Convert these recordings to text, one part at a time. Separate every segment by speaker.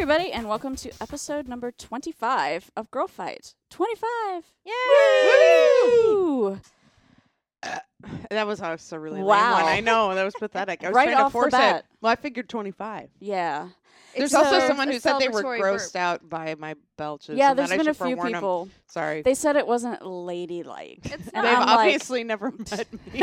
Speaker 1: everybody, and welcome to episode number 25 of Girl Fight. 25!
Speaker 2: Yay!
Speaker 1: Woo!
Speaker 2: That was also a really lame
Speaker 1: Wow.
Speaker 2: one. I know, that was pathetic. I was
Speaker 1: Right
Speaker 2: trying to
Speaker 1: off the
Speaker 2: force
Speaker 1: bat.
Speaker 2: it. Well, I figured 25.
Speaker 1: Yeah.
Speaker 2: There's
Speaker 1: So-
Speaker 2: also someone who
Speaker 3: a
Speaker 2: said they were
Speaker 3: celebratory
Speaker 2: grossed
Speaker 3: burp.
Speaker 2: out by my belches.
Speaker 1: Yeah,
Speaker 2: and
Speaker 1: there's
Speaker 2: that I
Speaker 1: been a
Speaker 2: should
Speaker 1: few
Speaker 2: forewarn 'em.
Speaker 1: people.
Speaker 2: Sorry.
Speaker 1: They said it wasn't ladylike.
Speaker 3: It's
Speaker 1: And
Speaker 2: They've
Speaker 1: I'm like,
Speaker 2: obviously never met me.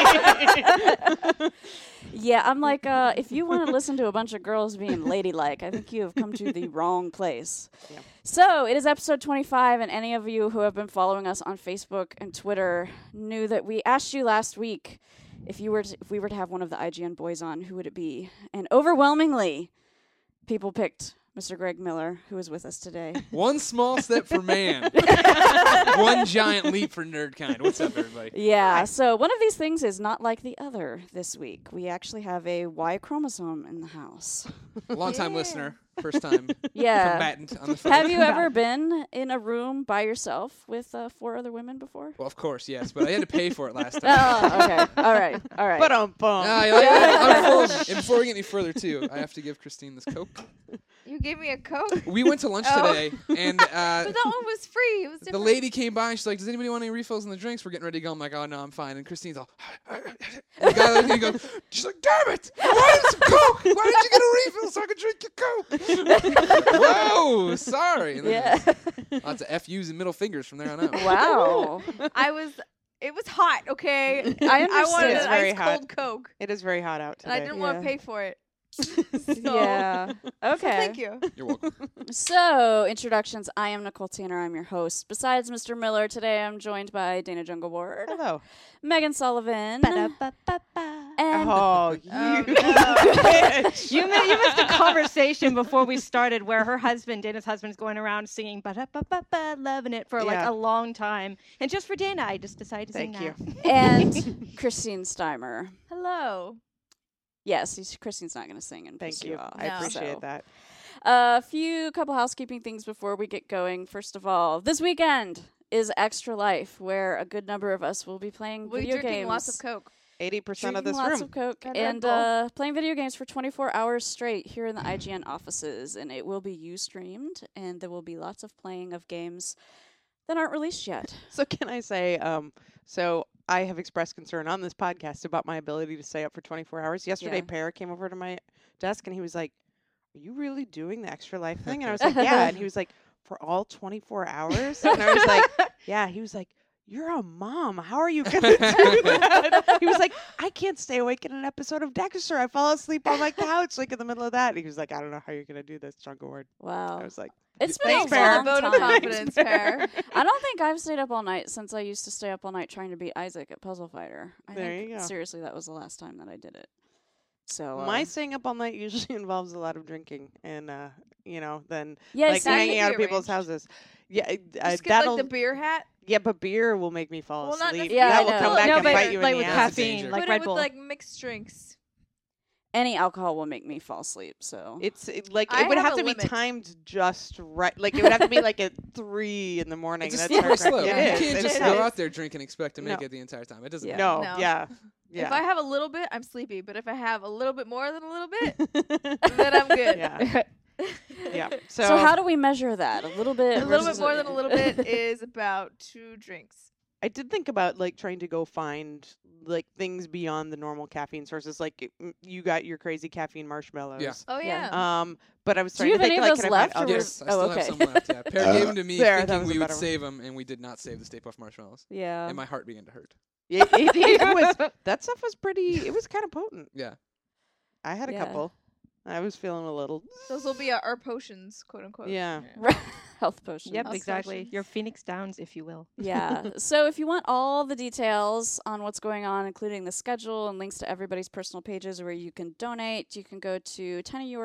Speaker 1: yeah, I'm like, if you want to listen to a bunch of girls being ladylike, I think you have come to the wrong place.
Speaker 2: Yeah.
Speaker 1: So, it is episode 25, and any of you who have been following us on Facebook and Twitter knew that we asked you last week if we were to have one of the IGN boys on, who would it be? And overwhelmingly, people picked Mr. Greg Miller, who is with us today.
Speaker 4: One small step for man. One giant leap for nerdkind. What's up, everybody?
Speaker 1: Yeah, so one of these things is not like the other this week. We actually have a Y chromosome in the house.
Speaker 4: Long-time
Speaker 3: Yeah.
Speaker 4: listener. First time
Speaker 1: Yeah.
Speaker 4: combatant on the phone.
Speaker 1: Have you ever been in a room by yourself with 4 other women before?
Speaker 4: Well, of course, yes. But I had to pay for it last time.
Speaker 1: Oh, okay. All right. All right.
Speaker 2: But
Speaker 4: Ah, you like that? Unfold. And before we get any further, too, I have to give Christine this Coke.
Speaker 3: You gave me a Coke?
Speaker 4: We went to lunch
Speaker 3: Oh.
Speaker 4: today, and
Speaker 3: But that one was free. It was
Speaker 4: the
Speaker 3: different.
Speaker 4: lady came by, and she's like, does anybody want any refills on the drinks? We're getting ready to go. I'm like, oh, no, I'm fine. And Christine's all, and the guy like, he goes, she's like, damn it! Why did some Coke? Why did you get a refill so I could drink your Coke? Whoa, sorry. And then
Speaker 1: Yeah.
Speaker 4: lots of FUs and middle fingers from there on out.
Speaker 1: Wow.
Speaker 3: It was hot, okay?
Speaker 1: I
Speaker 3: I wanted
Speaker 2: It's
Speaker 3: an
Speaker 2: very
Speaker 3: ice
Speaker 2: hot.
Speaker 3: cold Coke.
Speaker 2: It is very hot out
Speaker 3: And I
Speaker 2: today.
Speaker 3: didn't want
Speaker 1: Yeah.
Speaker 3: to pay for it.
Speaker 1: Yeah. Okay.
Speaker 3: Thank you.
Speaker 4: You're welcome.
Speaker 1: So, introductions. I am Nicole Tanner. I'm your host. Besides Mr. Miller, today I'm joined by Dana Jungle Ward,
Speaker 2: Hello.
Speaker 1: Megan Sullivan, and
Speaker 2: Oh, you.
Speaker 3: Oh, no.
Speaker 2: bitch.
Speaker 5: You missed a conversation before we started where her husband, Dana's husband, is going around singing "ba-da-ba-ba-ba," loving it for like
Speaker 2: Yeah.
Speaker 5: a long time. And just for Dana, I just decided to
Speaker 2: Thank
Speaker 5: sing
Speaker 2: you.
Speaker 5: that.
Speaker 1: and Christine Steimer.
Speaker 3: Hello.
Speaker 1: Yes, Christine's not going to sing and
Speaker 2: Thank
Speaker 1: piss
Speaker 2: you.
Speaker 1: off.
Speaker 2: I
Speaker 3: No.
Speaker 2: appreciate
Speaker 1: So,
Speaker 2: that.
Speaker 1: a couple housekeeping things before we get going. First of all, this weekend is Extra Life, where a good number of us will be playing
Speaker 3: We're
Speaker 1: video
Speaker 3: drinking
Speaker 1: games.
Speaker 3: lots of Coke.
Speaker 2: 80% of
Speaker 1: Drinking
Speaker 2: this
Speaker 1: lots
Speaker 2: room.
Speaker 1: of Coke
Speaker 3: And Red
Speaker 1: and
Speaker 3: Bull.
Speaker 1: playing video games for 24 hours straight here in the IGN offices, and it will be Ustreamed, and there will be lots of playing of games that aren't released yet.
Speaker 2: So can I say, so I have expressed concern on this podcast about my ability to stay up for 24 hours. Yesterday,
Speaker 1: Yeah.
Speaker 2: Pear came over to my desk and he was like, are you really doing the Extra Life thing? And I was like, yeah. And he was like, for all 24 hours? And I was like, yeah. He was like, you're a mom. How are you going to do that? He was like, I can't stay awake in an episode of Dexter. I fall asleep on my couch like in the middle of that. And he was like, I don't know how you're going to do this, Jungle Ward.
Speaker 1: Wow.
Speaker 2: I was like,
Speaker 1: It's been
Speaker 2: Thanks,
Speaker 1: a
Speaker 2: Pear.
Speaker 1: long
Speaker 3: Vote of
Speaker 1: time.
Speaker 3: confidence, Pear.
Speaker 1: I don't think I've stayed up all night since I used to stay up all night trying to beat Isaac at Puzzle Fighter. I
Speaker 2: There
Speaker 1: think
Speaker 2: you go.
Speaker 1: seriously that was the last time that I did it. So
Speaker 2: my staying up all night usually involves a lot of drinking and, then
Speaker 1: yeah,
Speaker 2: like
Speaker 1: see,
Speaker 3: that
Speaker 2: hanging
Speaker 3: can
Speaker 2: out
Speaker 3: be
Speaker 2: at people's
Speaker 3: arranged.
Speaker 2: houses. Yeah,
Speaker 3: Just get
Speaker 2: that'll.
Speaker 3: like the beer hat.
Speaker 2: Yeah, but beer will make me fall
Speaker 3: Well, not
Speaker 2: asleep.
Speaker 1: Yeah,
Speaker 2: that
Speaker 1: I
Speaker 2: will
Speaker 1: know.
Speaker 2: come back
Speaker 5: No,
Speaker 2: and
Speaker 5: but
Speaker 2: bite you
Speaker 5: like
Speaker 2: in
Speaker 5: with
Speaker 2: the
Speaker 4: That's
Speaker 2: ass.
Speaker 4: a danger.
Speaker 5: caffeine, like
Speaker 3: Put
Speaker 5: Red
Speaker 3: it
Speaker 5: Bull.
Speaker 3: with like mixed drinks.
Speaker 1: any alcohol will make me fall asleep. So
Speaker 2: Like
Speaker 3: I
Speaker 2: it would
Speaker 3: have
Speaker 2: have
Speaker 3: a
Speaker 2: to be
Speaker 3: limit.
Speaker 2: timed just right. Like it would have to be like at 3 in the morning.
Speaker 4: It's a
Speaker 2: That's
Speaker 4: slippery
Speaker 2: not
Speaker 4: slope.
Speaker 2: correct.
Speaker 4: You
Speaker 2: It is.
Speaker 4: can't
Speaker 2: It
Speaker 4: just
Speaker 2: is.
Speaker 4: go out there drinking and expect to make
Speaker 2: No.
Speaker 4: it the entire time. It doesn't
Speaker 1: Yeah.
Speaker 4: work.
Speaker 2: No,
Speaker 3: No.
Speaker 2: yeah.
Speaker 3: If I have a little bit, I'm sleepy. But if I have a little bit more than a little bit, then I'm good.
Speaker 2: yeah. Yeah.
Speaker 1: So how do we measure that? A little bit.
Speaker 3: A little bit
Speaker 1: versus
Speaker 3: more than a little bit is about 2 drinks.
Speaker 2: I did think about like trying to go find like things beyond the normal caffeine sources. Like you got your crazy caffeine marshmallows.
Speaker 4: Yeah.
Speaker 3: Oh
Speaker 1: Yeah.
Speaker 3: yeah.
Speaker 2: But I was
Speaker 1: Do you
Speaker 2: trying to
Speaker 1: have
Speaker 2: think
Speaker 1: any of
Speaker 2: like
Speaker 1: those
Speaker 2: can I
Speaker 1: left,
Speaker 2: find
Speaker 1: or
Speaker 2: other
Speaker 4: Yes, I
Speaker 1: Oh,
Speaker 4: still
Speaker 1: okay.
Speaker 4: have some left. Yeah, Pear gave them to me
Speaker 2: There, that
Speaker 4: thinking
Speaker 2: was a
Speaker 4: we would
Speaker 2: better one.
Speaker 4: save them, and we did not save the Stay Puft Marshmallows.
Speaker 1: Yeah.
Speaker 4: And my heart began to hurt.
Speaker 2: It was that stuff was pretty. It was kind of potent.
Speaker 4: Yeah.
Speaker 2: I had a
Speaker 1: Yeah.
Speaker 2: couple. I was feeling a little.
Speaker 3: Those will be our potions, quote unquote.
Speaker 2: Yeah.
Speaker 1: Health potions.
Speaker 5: Yep,
Speaker 3: Health
Speaker 5: exactly.
Speaker 3: potions.
Speaker 5: Your Phoenix Downs, if you will.
Speaker 1: Yeah. So if you want all the details on what's going on, including the schedule and links to everybody's personal pages where you can donate, you can go to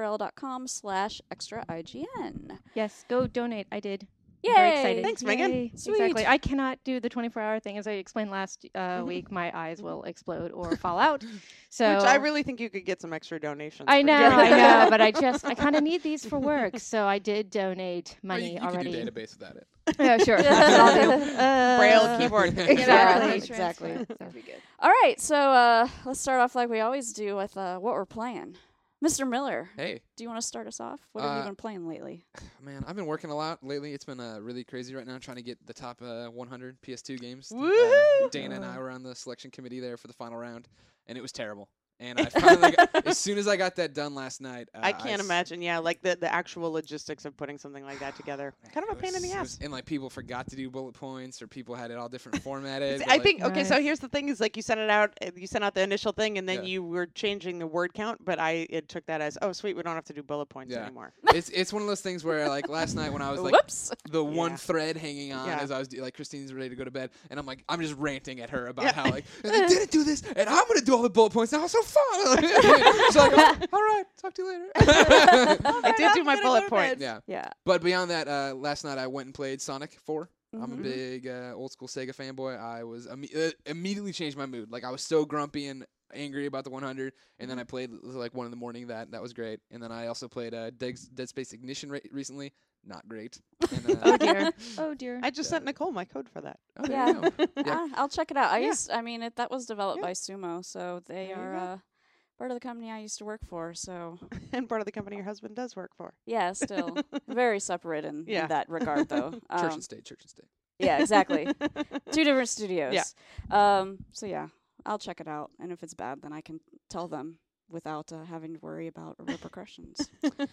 Speaker 1: tinyurl.com/extraign.
Speaker 5: Yes, go donate. I did.
Speaker 1: Yay!
Speaker 5: I'm very excited.
Speaker 2: Thanks, Megan.
Speaker 5: Yay.
Speaker 1: Sweet.
Speaker 5: Exactly. I cannot do the 24-hour thing. As I explained last week, my eyes will explode or fall out. So
Speaker 2: Which I really think you could get some extra donations.
Speaker 5: I
Speaker 2: for
Speaker 5: know,
Speaker 2: doing
Speaker 5: I
Speaker 2: that.
Speaker 5: know, but I kind of need these for work, so I did donate
Speaker 4: Or
Speaker 5: money
Speaker 4: you
Speaker 5: already.
Speaker 4: can do database without it.
Speaker 5: Yeah, sure. That's what I'll do.
Speaker 2: Braille keyboard.
Speaker 5: Exactly.
Speaker 1: Exactly.
Speaker 3: That'd be good.
Speaker 1: All right. So let's start off like we always do with what we're playing. Mr. Miller,
Speaker 4: Hey,
Speaker 1: do you want to start us off? What have you been playing lately?
Speaker 4: man, I've been working a lot lately. It's been really crazy right now, trying to get the top 100 PS2 games.
Speaker 2: Woohoo!
Speaker 4: Dana and I were on the selection committee there for the final round, and it was terrible. And I finally, as soon as I got that done last night,
Speaker 2: I can't imagine. Yeah, like the actual logistics of putting something like that together. Kind of a pain in the ass.
Speaker 4: And like people forgot to do bullet points, or people had it all different formatted.
Speaker 2: I
Speaker 4: but, like,
Speaker 2: think okay. So
Speaker 5: Nice.
Speaker 2: here's the thing: is like you sent it out. You sent out the initial thing, and then
Speaker 4: Yeah.
Speaker 2: you were changing the word count. But it took that as sweet. We don't have to do bullet points
Speaker 4: Yeah.
Speaker 2: anymore.
Speaker 4: it's one of those things where like last night when I was like
Speaker 1: Whoops.
Speaker 4: the one
Speaker 2: Yeah.
Speaker 4: thread hanging on
Speaker 2: Yeah.
Speaker 4: as I was like Christine's ready to go to bed, and I'm just ranting at her about how like they didn't do this, and I'm gonna do all the bullet points now. It's so fun. She's like, all right, talk to you later.
Speaker 2: I did do my bullet points.
Speaker 4: Yeah.
Speaker 1: Yeah.
Speaker 4: But beyond that, last night I went and played Sonic 4. I'm a
Speaker 1: Mhm.
Speaker 4: big old school Sega fanboy. I was immediately changed my mood. Like I was so grumpy and angry about the 100, and then I played like 1 in the morning. That was great. And then I also played Dead Space Ignition recently. Not great. And,
Speaker 5: Oh dear. Oh dear.
Speaker 2: I just
Speaker 4: Yeah.
Speaker 2: sent Nicole my code for that.
Speaker 4: Oh, there
Speaker 1: Yeah.
Speaker 4: you go. Yeah.
Speaker 1: I'll check it out.
Speaker 2: Yeah.
Speaker 1: That was developed
Speaker 2: Yeah.
Speaker 1: by Sumo, so they
Speaker 2: There you
Speaker 1: are part of the company I used to work for. So
Speaker 2: And part of the company your husband does work for.
Speaker 1: yeah, still very separate in
Speaker 2: Yeah.
Speaker 1: that regard, though.
Speaker 4: Church and state. Church and state.
Speaker 1: Yeah, exactly. 2 different studios.
Speaker 2: Yeah.
Speaker 1: So yeah, I'll check it out, and if it's bad, then I can tell them without having to worry about repercussions.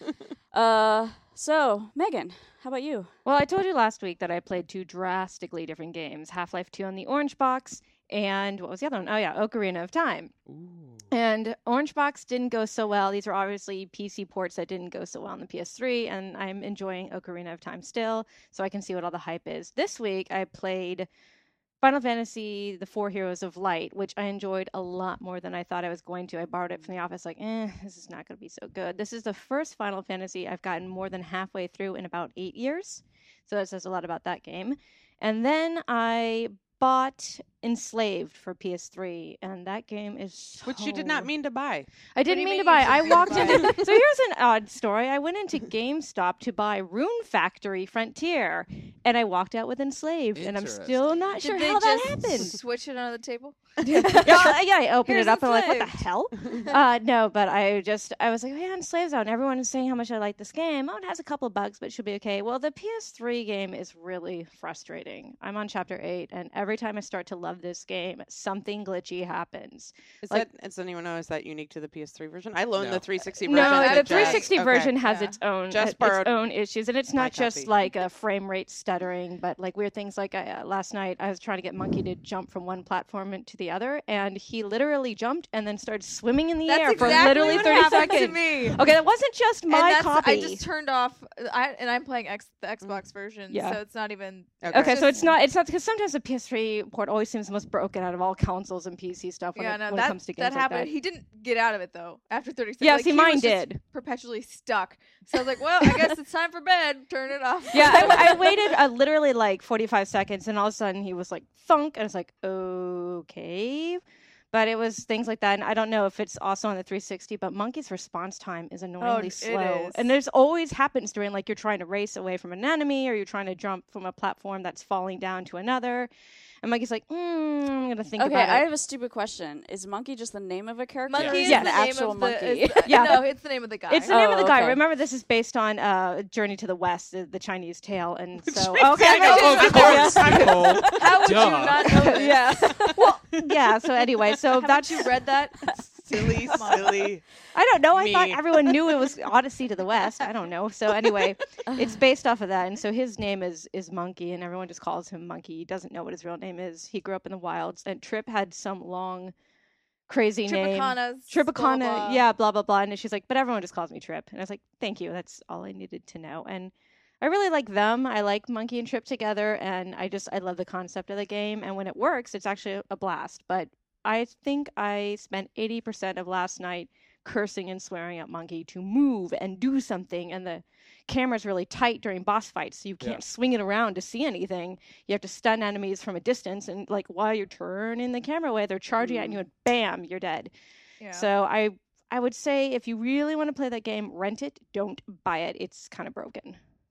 Speaker 1: So Megan, how about you?
Speaker 5: Well, I told you last week that I played 2 drastically different games: Half-Life 2 on the Orange Box, and what was the other one? Oh yeah, Ocarina of Time.
Speaker 4: Ooh.
Speaker 5: And Orange Box didn't go so well. These are obviously PC ports that didn't go so well on the PS3, and I'm enjoying Ocarina of Time still, so I can see what all the hype is. This week, I played Final Fantasy, The 4 Heroes of Light, which I enjoyed a lot more than I thought I was going to. I borrowed it from the office, like, this is not going to be so good. This is the first Final Fantasy I've gotten more than halfway through in about 8 years, so that says a lot about that game. And then I bought Enslaved for PS3, and that game is
Speaker 2: Which you did not mean to buy.
Speaker 5: I
Speaker 3: do
Speaker 5: didn't
Speaker 3: you
Speaker 5: mean
Speaker 3: mean
Speaker 5: to buy.
Speaker 3: you
Speaker 5: I
Speaker 3: didn't
Speaker 5: walked
Speaker 3: buy?
Speaker 5: into. So here's an odd story. I went into GameStop to buy Rune Factory Frontier, and I walked out with Enslaved, and I'm still not
Speaker 3: Did
Speaker 5: sure
Speaker 3: they
Speaker 5: how that
Speaker 3: just
Speaker 5: happened.
Speaker 3: switch it under the table?
Speaker 5: yeah, I opened
Speaker 3: Here's
Speaker 5: it up and I'm like, what the
Speaker 3: Enslaved.
Speaker 5: hell? No, but I was like, yeah, Enslaved out, and everyone is saying how much I like this game. Oh, it has a couple of bugs, but it should be okay. Well, the PS3 game is really frustrating. I'm on chapter 8, and every time I start to love this game, something glitchy happens.
Speaker 2: Does anyone know, is that unique to the PS3 version? I loaned
Speaker 4: No.
Speaker 2: the 360 version.
Speaker 5: No,
Speaker 2: to
Speaker 5: the
Speaker 2: Jess.
Speaker 5: 360
Speaker 2: Okay.
Speaker 5: version has
Speaker 3: Yeah.
Speaker 5: its own
Speaker 2: Just borrowed
Speaker 5: issues, and it's
Speaker 2: my
Speaker 5: not just
Speaker 2: copy.
Speaker 5: like a frame rate stuttering, but like weird things. Like last night, I was trying to get Monkey to jump from one platform to the other, and he literally jumped and then started swimming in the
Speaker 3: That's
Speaker 5: air for
Speaker 3: exactly
Speaker 5: literally
Speaker 3: what
Speaker 5: 30
Speaker 3: happened
Speaker 5: seconds.
Speaker 3: to me.
Speaker 5: Okay, that wasn't just
Speaker 3: And
Speaker 5: my
Speaker 3: that's,
Speaker 5: copy.
Speaker 3: I just turned off. I'm playing the Xbox version,
Speaker 5: Yeah.
Speaker 3: so it's not even.
Speaker 5: Okay, so
Speaker 3: just-
Speaker 5: it's not because sometimes the PS3 port always seems the most broken out of all consoles and PC stuff when,
Speaker 3: Yeah,
Speaker 5: it,
Speaker 3: no,
Speaker 5: when it
Speaker 3: that
Speaker 5: comes to games
Speaker 3: that
Speaker 5: like
Speaker 3: happened.
Speaker 5: that.
Speaker 3: He didn't get out of it though. After 30 seconds.
Speaker 5: Yeah,
Speaker 3: like,
Speaker 5: see,
Speaker 3: he
Speaker 5: mine
Speaker 3: was just
Speaker 5: did.
Speaker 3: perpetually stuck. So I was like, well, I guess it's time for bed. Turn it off.
Speaker 5: Yeah, I waited literally like 45 seconds, and all of a sudden he was like thunk, and it's like okay. But it was things like that, and I don't know if it's also on the 360. But Monkey's response time is annoyingly
Speaker 3: it
Speaker 5: slow,
Speaker 3: is.
Speaker 5: and there's always happens during like you're trying to race away from an enemy, or you're trying to jump from a platform that's falling down to another. And Monkey's like, I'm gonna think
Speaker 1: Okay,
Speaker 5: about
Speaker 1: I
Speaker 5: it.
Speaker 1: have a stupid question. Is Monkey just the name of a character?
Speaker 3: Monkey
Speaker 1: or
Speaker 3: is
Speaker 1: is
Speaker 5: Yes.
Speaker 1: it
Speaker 3: the
Speaker 1: an
Speaker 3: name
Speaker 1: actual
Speaker 3: of
Speaker 1: monkey?
Speaker 5: Yeah.
Speaker 3: No, it's the name of the guy.
Speaker 5: It's the name of the guy.
Speaker 1: okay.
Speaker 5: Remember, this is based on Journey to the West, the Chinese tale, and so
Speaker 2: makes
Speaker 5: okay,
Speaker 2: sense.
Speaker 5: I
Speaker 4: Of
Speaker 5: guess-
Speaker 4: course, Nicole.
Speaker 3: How would
Speaker 4: Duh.
Speaker 3: you not know this?
Speaker 5: yeah. Well, yeah. So anyway, so
Speaker 3: Haven't
Speaker 5: that's
Speaker 3: you read that?
Speaker 2: Silly,
Speaker 3: Come on.
Speaker 2: silly.
Speaker 5: I don't know. I
Speaker 2: Me.
Speaker 5: thought everyone knew it was Odyssey to the West. I don't know. So anyway, it's based off of that, and so his name is Monkey, and everyone just calls him Monkey. He doesn't know what his real name is. He grew up in the wilds, and Trip had some long, crazy name. Tripicana, yeah, blah blah blah. And she's like, but everyone just calls me Trip, and I was like, thank you. That's all I needed to know. And I really like them. I like Monkey and Trip together, and I love the concept of the game. And when it works, it's actually a blast. But I think I spent 80% of last night cursing and swearing at Monkey to move and do something, and the camera's really tight during boss fights, so you can't swing it around to see anything. You have to stun enemies from a distance, and like while you're turning the camera away, they're charging at you, and bam, you're dead.
Speaker 3: Yeah.
Speaker 5: So I would say if you really want to play that game, rent it. Don't buy it. It's kind of broken.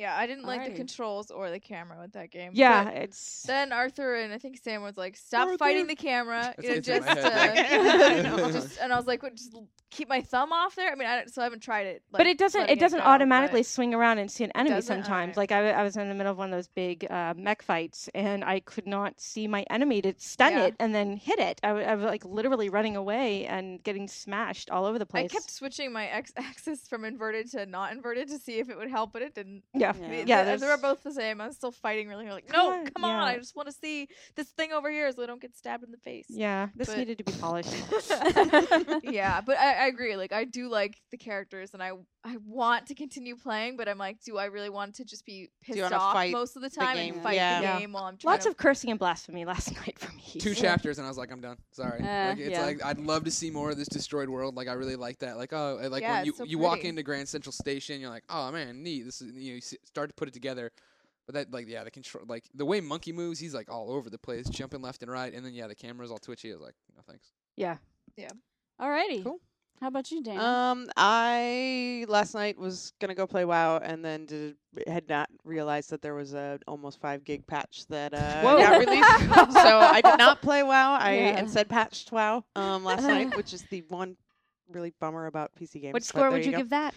Speaker 3: Yeah, I didn't like the
Speaker 1: Alrighty.
Speaker 3: controls or the camera with that game.
Speaker 5: Yeah,
Speaker 3: But
Speaker 5: it's
Speaker 3: then Arthur and I think Sam was like, "Stop
Speaker 2: Arthur.
Speaker 3: fighting the camera."
Speaker 4: That's
Speaker 3: You know,
Speaker 4: gets in
Speaker 3: just,
Speaker 4: my head.
Speaker 3: and I was like, "What? Just keep my thumb off there." I mean, so I haven't tried it.
Speaker 5: but
Speaker 3: like,
Speaker 5: it doesn't
Speaker 3: letting
Speaker 5: doesn't
Speaker 3: go,
Speaker 5: automatically
Speaker 3: but-
Speaker 5: swing around and see an enemy
Speaker 3: doesn't?
Speaker 5: sometimes.
Speaker 3: Alright.
Speaker 5: Like I was in the middle of one of those big mech fights and I could not see my enemy to stun
Speaker 3: Yeah.
Speaker 5: it and then hit it. I was like literally running away and getting smashed all over the place.
Speaker 3: I kept switching my x-axis from inverted to not inverted to see if it would help, but it didn't.
Speaker 5: yeah.
Speaker 1: Yeah.
Speaker 5: Yeah,
Speaker 3: They were both the same. I was still fighting really hard. Like, no, come on!
Speaker 5: Yeah.
Speaker 3: I just want to see this thing over here so I don't get stabbed in the face.
Speaker 5: Yeah, this
Speaker 3: But-
Speaker 5: needed to be polished.
Speaker 3: Yeah, but I agree. Like, I do like the characters, and I want to continue playing, but I'm like, do I really want to just be
Speaker 2: you
Speaker 3: pissed
Speaker 2: wanna
Speaker 3: off
Speaker 2: fight
Speaker 3: most of the time
Speaker 2: game?
Speaker 3: and fight
Speaker 2: Yeah.
Speaker 3: the
Speaker 5: Yeah.
Speaker 3: game while I'm trying
Speaker 5: Lots
Speaker 3: to
Speaker 5: of cursing and blasphemy last night for me.
Speaker 4: 2
Speaker 5: so-
Speaker 4: chapters and I was like, I'm done. Sorry. Like, it's
Speaker 1: yeah.
Speaker 4: like I'd love to see more of this destroyed world. Like I really like that. Like like
Speaker 3: Yeah,
Speaker 4: when you
Speaker 3: it's so
Speaker 4: you walk
Speaker 3: pretty.
Speaker 4: into Grand Central Station, you're like, oh man, neat. This is you start to put it together. But that like the control like the way Monkey moves, he's like all over the place, jumping left and right, and then the camera's all twitchy. I was like, no thanks.
Speaker 5: Yeah.
Speaker 1: Alrighty.
Speaker 2: Cool.
Speaker 1: How about you, Dana?
Speaker 2: I last night was gonna go play WoW and then had not realized that there was a almost 5 gig patch that
Speaker 5: Whoa.
Speaker 2: got released. So I did not play WoW. I
Speaker 1: Yeah.
Speaker 2: instead patched WoW last night, which is the one really bummer about PC games.
Speaker 5: What
Speaker 2: but
Speaker 5: score
Speaker 2: there
Speaker 5: would you
Speaker 2: go.
Speaker 5: give that?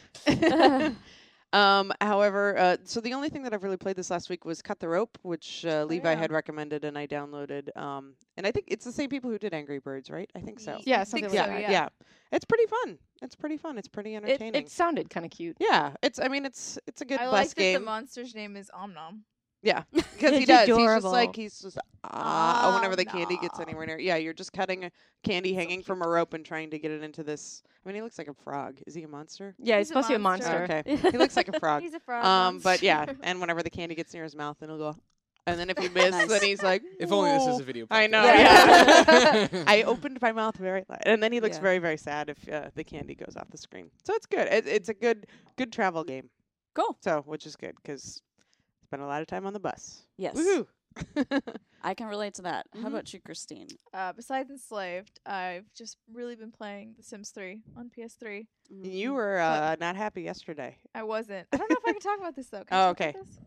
Speaker 2: However, so the only thing that I've really played this last week was Cut the Rope, which Levi
Speaker 3: yeah.
Speaker 2: had recommended and I downloaded. And I think it's the same people who did Angry Birds, right? I think so.
Speaker 5: Yeah,
Speaker 3: I
Speaker 5: something
Speaker 3: think
Speaker 5: like
Speaker 3: so,
Speaker 5: that.
Speaker 2: Yeah. It's pretty fun. It's pretty fun. It's pretty
Speaker 5: It,
Speaker 2: entertaining.
Speaker 5: it sounded kind of cute.
Speaker 2: Yeah, it's a good
Speaker 3: I
Speaker 2: bus
Speaker 3: like that the
Speaker 2: game.
Speaker 3: monster's name is Omnom.
Speaker 2: Yeah, because he
Speaker 5: It's
Speaker 2: does.
Speaker 5: adorable.
Speaker 2: He's just whenever the candy gets
Speaker 3: Nom.
Speaker 2: anywhere near. Yeah, you're just cutting a candy hanging from a rope and trying to get it into this. I mean, he looks like a frog. Is he a monster?
Speaker 5: Yeah,
Speaker 3: He's
Speaker 5: he's
Speaker 3: a
Speaker 5: supposed to be a
Speaker 3: monster.
Speaker 5: monster.
Speaker 2: Okay, he looks like a frog.
Speaker 3: He's a frog.
Speaker 2: But yeah,
Speaker 3: monster.
Speaker 2: and whenever the candy gets near his mouth, then he'll go. And then if you miss,
Speaker 1: Nice.
Speaker 2: then he's like,
Speaker 4: If only this is
Speaker 2: "Whoa."
Speaker 4: a video.
Speaker 2: I know.
Speaker 4: podcast.
Speaker 2: Yeah. I opened my mouth very loud, and then he looks
Speaker 1: Yeah.
Speaker 2: very, very sad if the candy goes off the screen. So it's good. It's a good travel game.
Speaker 1: Cool.
Speaker 2: So which is good because spend a lot of time on the bus.
Speaker 1: Yes.
Speaker 2: Woohoo!
Speaker 1: I can relate to that. How
Speaker 2: Mhm.
Speaker 1: about you, Christine?
Speaker 3: Besides Enslaved, I've just really been playing The Sims 3 on PS3.
Speaker 2: You were
Speaker 3: But-
Speaker 2: not happy yesterday.
Speaker 3: I wasn't. I don't know if I can talk about this though. Can I
Speaker 2: Oh,
Speaker 3: talk about
Speaker 2: okay.
Speaker 3: this?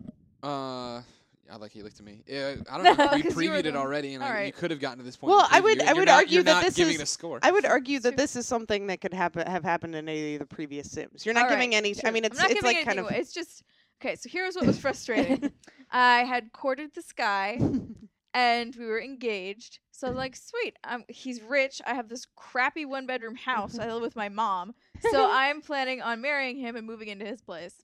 Speaker 4: I like he looked at me. I don't know. We
Speaker 3: 'Cause you were
Speaker 4: previewed it
Speaker 3: the-
Speaker 4: already, and you
Speaker 3: Alright.
Speaker 4: could have gotten to this point.
Speaker 2: Well,
Speaker 4: in the
Speaker 2: I would-
Speaker 4: preview,
Speaker 2: I
Speaker 4: and
Speaker 2: would
Speaker 4: you're not-
Speaker 2: argue
Speaker 4: you're
Speaker 2: that
Speaker 4: not
Speaker 2: this
Speaker 4: giving
Speaker 2: is-
Speaker 4: it a score.
Speaker 2: I would argue that
Speaker 3: True.
Speaker 2: this is something that could have happened in any of the previous Sims. You're not
Speaker 3: All
Speaker 2: giving
Speaker 3: right,
Speaker 2: any. I
Speaker 3: true.
Speaker 2: mean,
Speaker 3: I'm
Speaker 2: it's
Speaker 3: not
Speaker 2: it's
Speaker 3: giving
Speaker 2: like kind of.
Speaker 3: anything away. It's just okay. So here's what was frustrating. I had courted this guy, and we were engaged. So I was like, sweet. He's rich. I have this crappy 1-bedroom house. I live with my mom. So I'm planning on marrying him and moving into his place.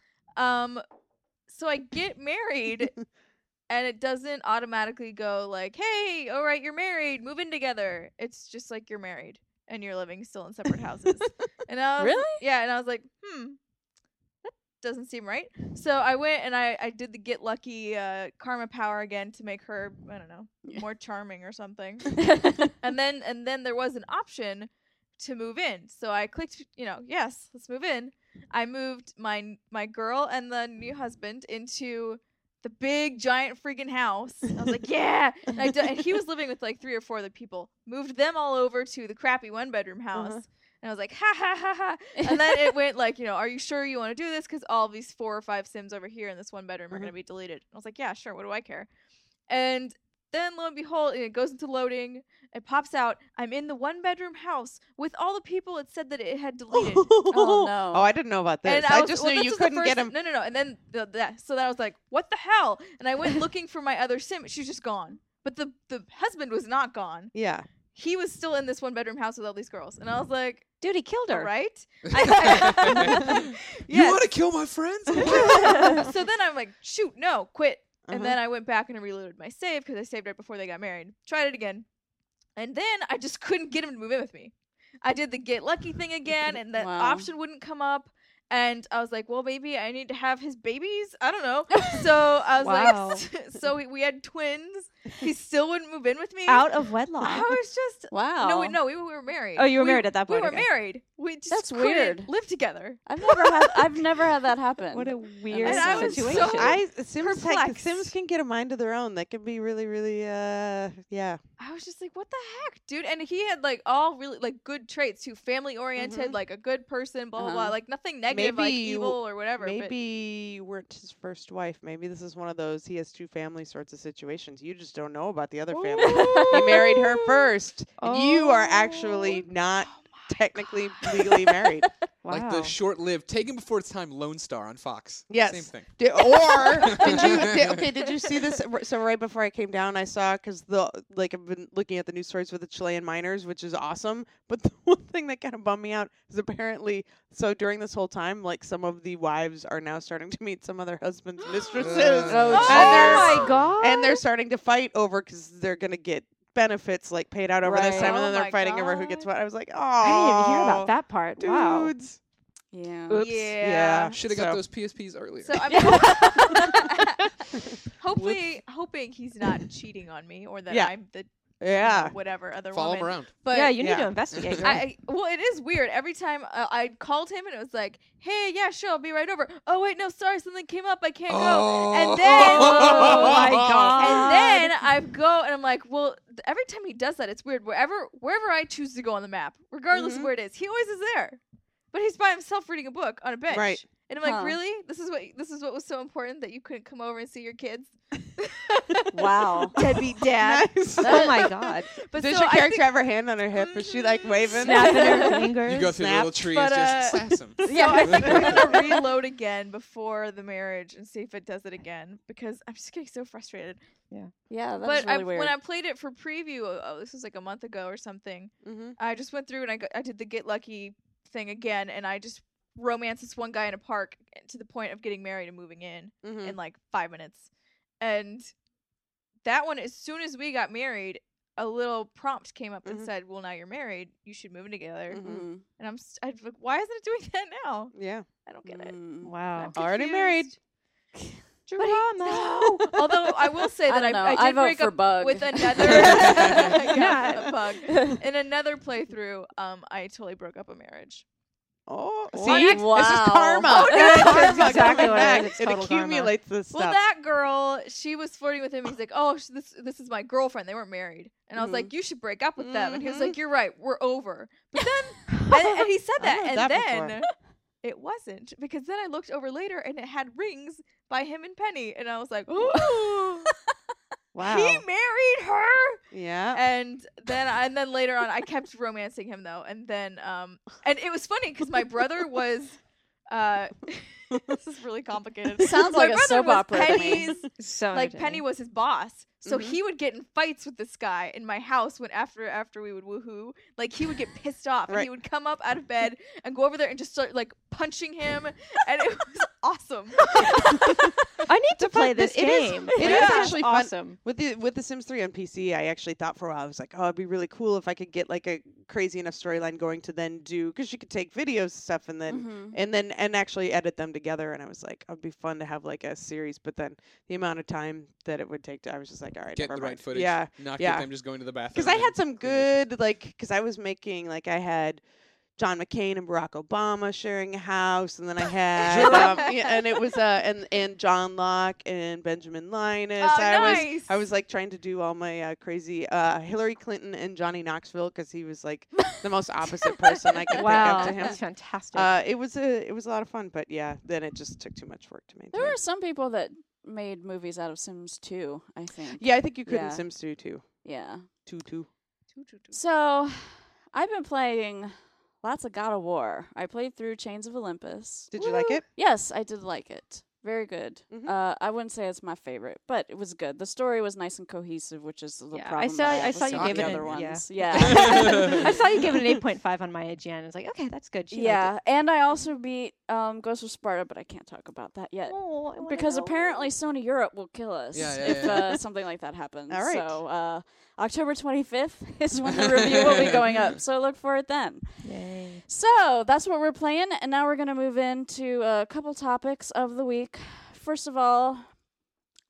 Speaker 3: So I get married. And it doesn't automatically go like, hey, all right, you're married, move in together. It's just like you're married and you're living still in separate houses. And I was,
Speaker 1: Really?
Speaker 3: Yeah, and I was like, that doesn't seem right. So I went and I did the Get Lucky karma power again to make her, I don't know, more charming or something. and then there was an option to move in. So I clicked, yes, let's move in. I moved my girl and the new husband into the big giant freaking house. I was like, yeah. And he was living with like 3 or 4 other people. Moved them all over to the crappy 1-bedroom house.
Speaker 2: Uh-huh.
Speaker 3: And I was like, ha ha ha ha. And then it went like, are you sure you want to do this? Because all these 4 or 5 Sims over here in this 1-bedroom are going to be deleted. I was like, yeah, sure. What do I care? And then lo and behold, it goes into loading. It pops out. I'm in the 1-bedroom house with all the people it said that it had deleted.
Speaker 1: Oh, no.
Speaker 2: Oh, I didn't know about this.
Speaker 3: And
Speaker 2: I
Speaker 3: was-
Speaker 2: just
Speaker 3: well,
Speaker 2: knew
Speaker 3: this
Speaker 2: you
Speaker 3: was the
Speaker 2: couldn't get
Speaker 3: first-
Speaker 2: him.
Speaker 3: No. And then so then I was like, what the hell? And I went looking for my other Sim. She's just gone. But the husband was not gone.
Speaker 2: Yeah.
Speaker 3: He was still in this 1-bedroom house with all these girls. And I was like,
Speaker 5: Dude, he killed
Speaker 3: all
Speaker 5: her.
Speaker 3: right.
Speaker 4: You
Speaker 3: Yes.
Speaker 4: want to kill my friends?
Speaker 3: So then I'm like, shoot, no, quit. And then I went back and reloaded my save because I saved right before they got married. Tried it again. And then I just couldn't get him to move in with me. I did the Get Lucky thing again, and that
Speaker 1: Wow.
Speaker 3: option wouldn't come up. And I was like, well, maybe I need to have his babies. I don't know. So I was
Speaker 5: Wow.
Speaker 3: like, so we had twins. he still wouldn't move in with me.
Speaker 5: Out of wedlock.
Speaker 3: I was just
Speaker 1: Wow.
Speaker 3: No, we were married.
Speaker 5: Oh, you were married at that point,
Speaker 3: We were
Speaker 5: okay.
Speaker 3: married. We just
Speaker 1: That's
Speaker 3: couldn't
Speaker 1: weird.
Speaker 3: live together.
Speaker 1: I've never had that happen.
Speaker 5: What a weird
Speaker 3: And I was
Speaker 5: situation.
Speaker 3: so-
Speaker 2: Sims
Speaker 3: perplexed.
Speaker 2: Sims can get a mind of their own. That can be really, really, yeah.
Speaker 3: I was just like, what the heck, dude? And he had like all really like good traits too, family oriented,
Speaker 2: Mhm.
Speaker 3: like a good person, blah blah blah,
Speaker 1: Uh-huh.
Speaker 3: like nothing negative, like
Speaker 2: Maybe you-
Speaker 3: evil or whatever.
Speaker 2: Maybe you weren't his first wife. Maybe this is one of those he has two families sorts of situations. You just don't know about the other
Speaker 3: but
Speaker 2: family. He married her first. And you are
Speaker 5: Oh.
Speaker 2: actually not technically legally married.
Speaker 5: Wow.
Speaker 4: Like the short-lived Taken Before Its Time Lone Star on Fox.
Speaker 2: Yes.
Speaker 4: Same thing.
Speaker 2: Did you see this? So right before I came down, I saw because I've been looking at the news stories with the Chilean miners, which is awesome. But the one thing that kind of bummed me out is apparently during this whole time, like some of the wives are now starting to meet some of their husbands' mistresses,
Speaker 1: Oh,
Speaker 5: Oh my god.
Speaker 2: and they're starting to fight over because they're gonna get benefits like paid out over this
Speaker 1: Right.
Speaker 2: time, and
Speaker 3: Oh
Speaker 2: then they're
Speaker 3: my
Speaker 2: fighting over who gets
Speaker 3: God.
Speaker 2: what. I was like, oh,
Speaker 5: I didn't even hear about that part. Wow.
Speaker 2: dudes.
Speaker 1: Yeah.
Speaker 5: Oops.
Speaker 3: yeah.
Speaker 4: Should have got those PSPs earlier.
Speaker 3: So I'm hoping he's not cheating on me or that
Speaker 2: Yeah.
Speaker 3: I'm the
Speaker 2: Yeah.
Speaker 3: whatever other
Speaker 4: Follow
Speaker 3: woman.
Speaker 4: him around.
Speaker 3: But
Speaker 5: Yeah, you need
Speaker 2: Yeah.
Speaker 5: to investigate. Right?
Speaker 3: well, it is weird. Every time I called him and it was like, "Hey, yeah, sure, I'll be right over." Oh wait, no, sorry, something came up. I can't go. And then,
Speaker 5: Oh my God.
Speaker 3: and then I go and I'm like, well, every time he does that, it's weird. Wherever I choose to go on the map, regardless of
Speaker 2: Mhm.
Speaker 3: where it is, he always is there. But he's by himself reading a book on a bench.
Speaker 2: Right.
Speaker 3: And I'm like,
Speaker 1: Huh.
Speaker 3: really? This is what was so important that you couldn't come over and see your kids?
Speaker 1: Wow.
Speaker 3: Deadbeat dad.
Speaker 2: Nice.
Speaker 5: Oh my god.
Speaker 3: But
Speaker 2: Did
Speaker 3: so
Speaker 2: your
Speaker 3: I
Speaker 2: character
Speaker 3: think-
Speaker 2: have her hand on her hip? Is she like waving?
Speaker 5: Snapping her fingers.
Speaker 4: You go through the
Speaker 2: Snap.
Speaker 4: little trees,
Speaker 3: But,
Speaker 4: just sass him.
Speaker 3: So I think I'm gonna reload again before the marriage and see if it does it again because I'm just getting so frustrated.
Speaker 1: Yeah, that's
Speaker 3: But
Speaker 1: really weird.
Speaker 3: when I played it for preview, this was like a month ago or something.
Speaker 2: Mm-hmm.
Speaker 3: I just went through and I did the Get Lucky thing again, and I just romanced this one guy in a park to the point of getting married and moving in
Speaker 2: Mm-hmm.
Speaker 3: like 5 minutes. And that one, as soon as we got married, a little prompt came up and
Speaker 2: Mhm.
Speaker 3: said, "Well, now you're married, you should move in together."
Speaker 2: Mhm.
Speaker 1: Mm.
Speaker 3: And I'm like, why isn't it doing that now?
Speaker 2: Yeah.
Speaker 3: I don't get it.
Speaker 1: Mm.
Speaker 5: Wow.
Speaker 3: I'm
Speaker 2: Already married.
Speaker 3: confused.
Speaker 5: Drama.
Speaker 3: No. Although I will say
Speaker 1: I
Speaker 3: that
Speaker 1: don't know.
Speaker 3: I
Speaker 1: I
Speaker 3: did
Speaker 1: vote
Speaker 3: break
Speaker 1: for
Speaker 3: up
Speaker 1: Bug.
Speaker 3: with another
Speaker 5: Yeah.
Speaker 3: a bug. In another playthrough, I totally broke up a marriage.
Speaker 2: Oh,
Speaker 5: Wow.
Speaker 2: see, this is karma.
Speaker 3: Oh, no.
Speaker 2: It's
Speaker 5: That's
Speaker 2: karma
Speaker 5: exactly
Speaker 2: coming
Speaker 5: what it is.
Speaker 2: back.
Speaker 5: It's
Speaker 2: It
Speaker 5: total karma.
Speaker 2: accumulates this
Speaker 3: Well,
Speaker 2: stuff.
Speaker 3: that girl, she was flirting with him. He's like, "Oh, this is my girlfriend. They weren't married." And I was
Speaker 2: Mhm.
Speaker 3: like, "You should break up with them." And he was
Speaker 2: Mhm.
Speaker 3: like, "You're right. We're over." But then, and he said
Speaker 2: I've
Speaker 3: that,
Speaker 2: heard
Speaker 3: and
Speaker 2: that
Speaker 3: then
Speaker 2: before.
Speaker 3: it wasn't because then I looked over later and it had rings by him and Penny, and I was like, "Ooh,
Speaker 5: Wow.
Speaker 3: he married her."
Speaker 2: Yeah.
Speaker 3: And then later on, I kept romancing him though, and then and it was funny because my brother was this is really complicated.
Speaker 1: Sounds
Speaker 3: My
Speaker 1: like a
Speaker 3: brother
Speaker 1: soap
Speaker 3: was
Speaker 1: opera to me.
Speaker 3: Penny's
Speaker 5: So
Speaker 3: like
Speaker 5: entertaining.
Speaker 3: Penny was his boss, so
Speaker 2: Mhm.
Speaker 3: he would get in fights with this guy in my house when after we would woohoo. Like he would get pissed off, and he
Speaker 2: Right.
Speaker 3: would come up out of bed and go over there and just start like punching him, and it was awesome.
Speaker 5: I need to
Speaker 2: The fun-
Speaker 5: play this
Speaker 2: it is-
Speaker 5: game.
Speaker 2: it
Speaker 5: Like,
Speaker 2: is
Speaker 5: that's
Speaker 2: actually fun.
Speaker 5: awesome.
Speaker 2: With the Sims 3 on PC, I actually thought for a while, I was like, oh, it'd be really cool if I could get like a crazy enough storyline going to then do, because you could take videos and stuff and then
Speaker 1: Mhm.
Speaker 2: and actually edit them together. And I was like, it'd be fun to have like a series, but then the amount of time that it would take, I was just like, all right,
Speaker 4: Get
Speaker 2: never
Speaker 4: the
Speaker 2: mind.
Speaker 4: right footage.
Speaker 2: Yeah,
Speaker 4: Not
Speaker 2: yeah.
Speaker 4: get them just going to the bathroom.
Speaker 2: because I had
Speaker 4: and
Speaker 2: some
Speaker 4: clean
Speaker 2: good because I was making like I had John McCain and Barack Obama sharing a house, and then I had and it was and John Locke and Benjamin Linus.
Speaker 3: Oh, nice.
Speaker 2: I was like trying to do all my crazy Hillary Clinton and Johnny Knoxville because he was like the most opposite person I could pick
Speaker 5: Wow.
Speaker 2: up to him.
Speaker 5: That's fantastic.
Speaker 2: It was a lot of fun, but yeah, then it just took too much work to maintain.
Speaker 1: There were some people that made movies out of Sims 2, I think.
Speaker 2: Yeah, I think you could in
Speaker 1: Yeah.
Speaker 2: Sims 2 too.
Speaker 1: Yeah.
Speaker 2: 2.
Speaker 1: So, I've been playing lots of God of War. I played through Chains of Olympus.
Speaker 2: Did you like it?
Speaker 1: Yes, I did like it. Very good.
Speaker 2: Mhm.
Speaker 1: I wouldn't say it's my favorite, but it was good. The story was nice and cohesive, which is the
Speaker 5: Yeah, I
Speaker 1: problem.
Speaker 5: saw-
Speaker 1: that
Speaker 5: I
Speaker 1: have
Speaker 5: saw
Speaker 1: with
Speaker 5: you
Speaker 1: some of
Speaker 4: gave
Speaker 1: the
Speaker 4: it
Speaker 1: other
Speaker 5: an- yeah.
Speaker 1: ones. Yeah.
Speaker 5: I saw you give it an 8.5 on my IGN. I was like, okay, that's good. She liked
Speaker 1: Yeah,
Speaker 5: it.
Speaker 1: and I also beat Ghost of Sparta, but I can't talk about that yet.
Speaker 5: Oh, I wanna
Speaker 1: Because
Speaker 5: know.
Speaker 1: apparently Sony Europe will kill us
Speaker 4: Yeah, yeah,
Speaker 1: if
Speaker 4: yeah.
Speaker 1: something like that happens.
Speaker 2: All right.
Speaker 1: So October 25th is when the review will be going up. So look for it then.
Speaker 5: Yay.
Speaker 1: So that's what we're playing, and now we're going to move into a couple topics of the week. First of all,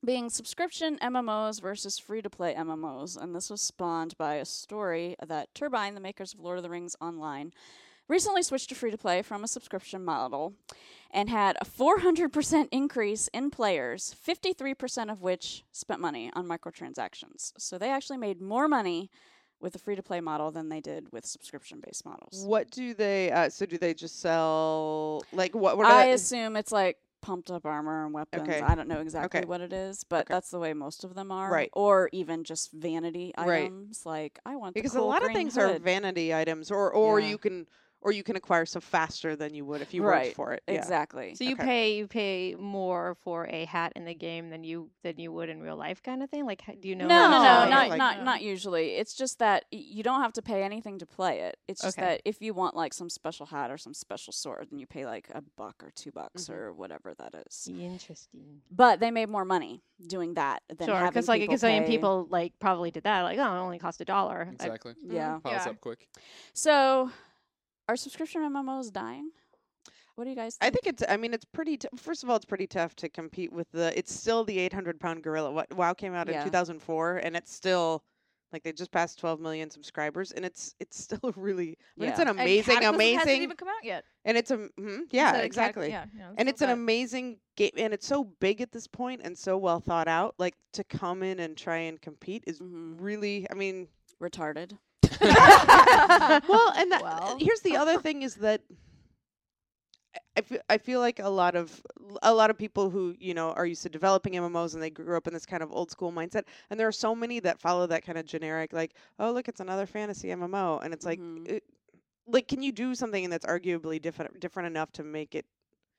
Speaker 1: being subscription MMOs versus free-to-play MMOs, and this was spawned by a story that Turbine, the makers of Lord of the Rings Online, recently switched to free-to-play from a subscription model and had a 400% increase in players, 53% of which spent money on microtransactions. So they actually made more money with the free-to-play model than they did with subscription-based models.
Speaker 2: What do they? So do they just sell like what?
Speaker 1: I assume it's like pumped up armor and weapons.
Speaker 2: Okay.
Speaker 1: I don't know exactly
Speaker 2: Okay.
Speaker 1: what it is, but
Speaker 2: Okay.
Speaker 1: that's the way most of them are.
Speaker 2: Right.
Speaker 1: Or even just vanity
Speaker 2: Right.
Speaker 1: items. Like I want
Speaker 2: because
Speaker 1: the cool
Speaker 2: a lot of
Speaker 1: green
Speaker 2: things are
Speaker 1: hood.
Speaker 2: vanity items, or
Speaker 1: Yeah.
Speaker 2: you can acquire stuff faster than you would if you
Speaker 1: Right.
Speaker 2: worked for it. Yeah.
Speaker 1: Exactly.
Speaker 5: So you
Speaker 2: Okay.
Speaker 5: pay more for a hat in the game than you would in real life, kind of thing. Like, do you know?
Speaker 1: No,
Speaker 5: how
Speaker 1: no,
Speaker 5: to
Speaker 1: no,
Speaker 5: sell it?
Speaker 1: not
Speaker 2: like-
Speaker 1: not
Speaker 3: No.
Speaker 1: not usually. It's just that you don't have to pay anything to play it. It's just
Speaker 5: Okay.
Speaker 1: that if you want like some special hat or some special sword, then you pay like $1 or $2
Speaker 2: Mhm.
Speaker 1: or whatever that is.
Speaker 5: Interesting.
Speaker 1: But they made more money doing that than
Speaker 5: Sure,
Speaker 1: having
Speaker 5: because like a
Speaker 1: people
Speaker 5: gazillion
Speaker 1: pay.
Speaker 5: people like probably did that. Like, oh, it only cost $1.
Speaker 4: Exactly.
Speaker 1: Yeah.
Speaker 4: Piles
Speaker 3: Yeah.
Speaker 4: up quick.
Speaker 1: So, are subscription MMOs dying? What do you guys
Speaker 2: I
Speaker 1: think?
Speaker 2: think it's. I mean, it's pretty. First of all, it's pretty tough to compete with the. It's still the 800-pound gorilla. WoW came out in
Speaker 1: Yeah.
Speaker 2: 2004, and it's still like they just passed 12 million subscribers, and it's still a really. I mean, it's
Speaker 1: Yeah.
Speaker 2: an
Speaker 3: And
Speaker 2: amazing,
Speaker 3: Cataclysm hasn't
Speaker 2: amazing,
Speaker 3: even come out yet.
Speaker 2: and it's a. Yeah,
Speaker 3: So
Speaker 2: exactly.
Speaker 3: Yeah,
Speaker 2: And it's an
Speaker 3: still
Speaker 2: amazing game, and it's so big at this point and so well thought out. Like to come in and try and compete is
Speaker 1: Mhm.
Speaker 2: really. I mean,
Speaker 1: Retarded.
Speaker 2: well, and that,
Speaker 3: Well.
Speaker 2: here's the other thing is that I feel like a lot of people who are used to developing MMOs and they grew up in this kind of old school mindset, and there are so many that follow that kind of generic like, oh look, it's another fantasy MMO, and it's
Speaker 1: Mhm.
Speaker 2: like can you do something that's arguably different enough to make it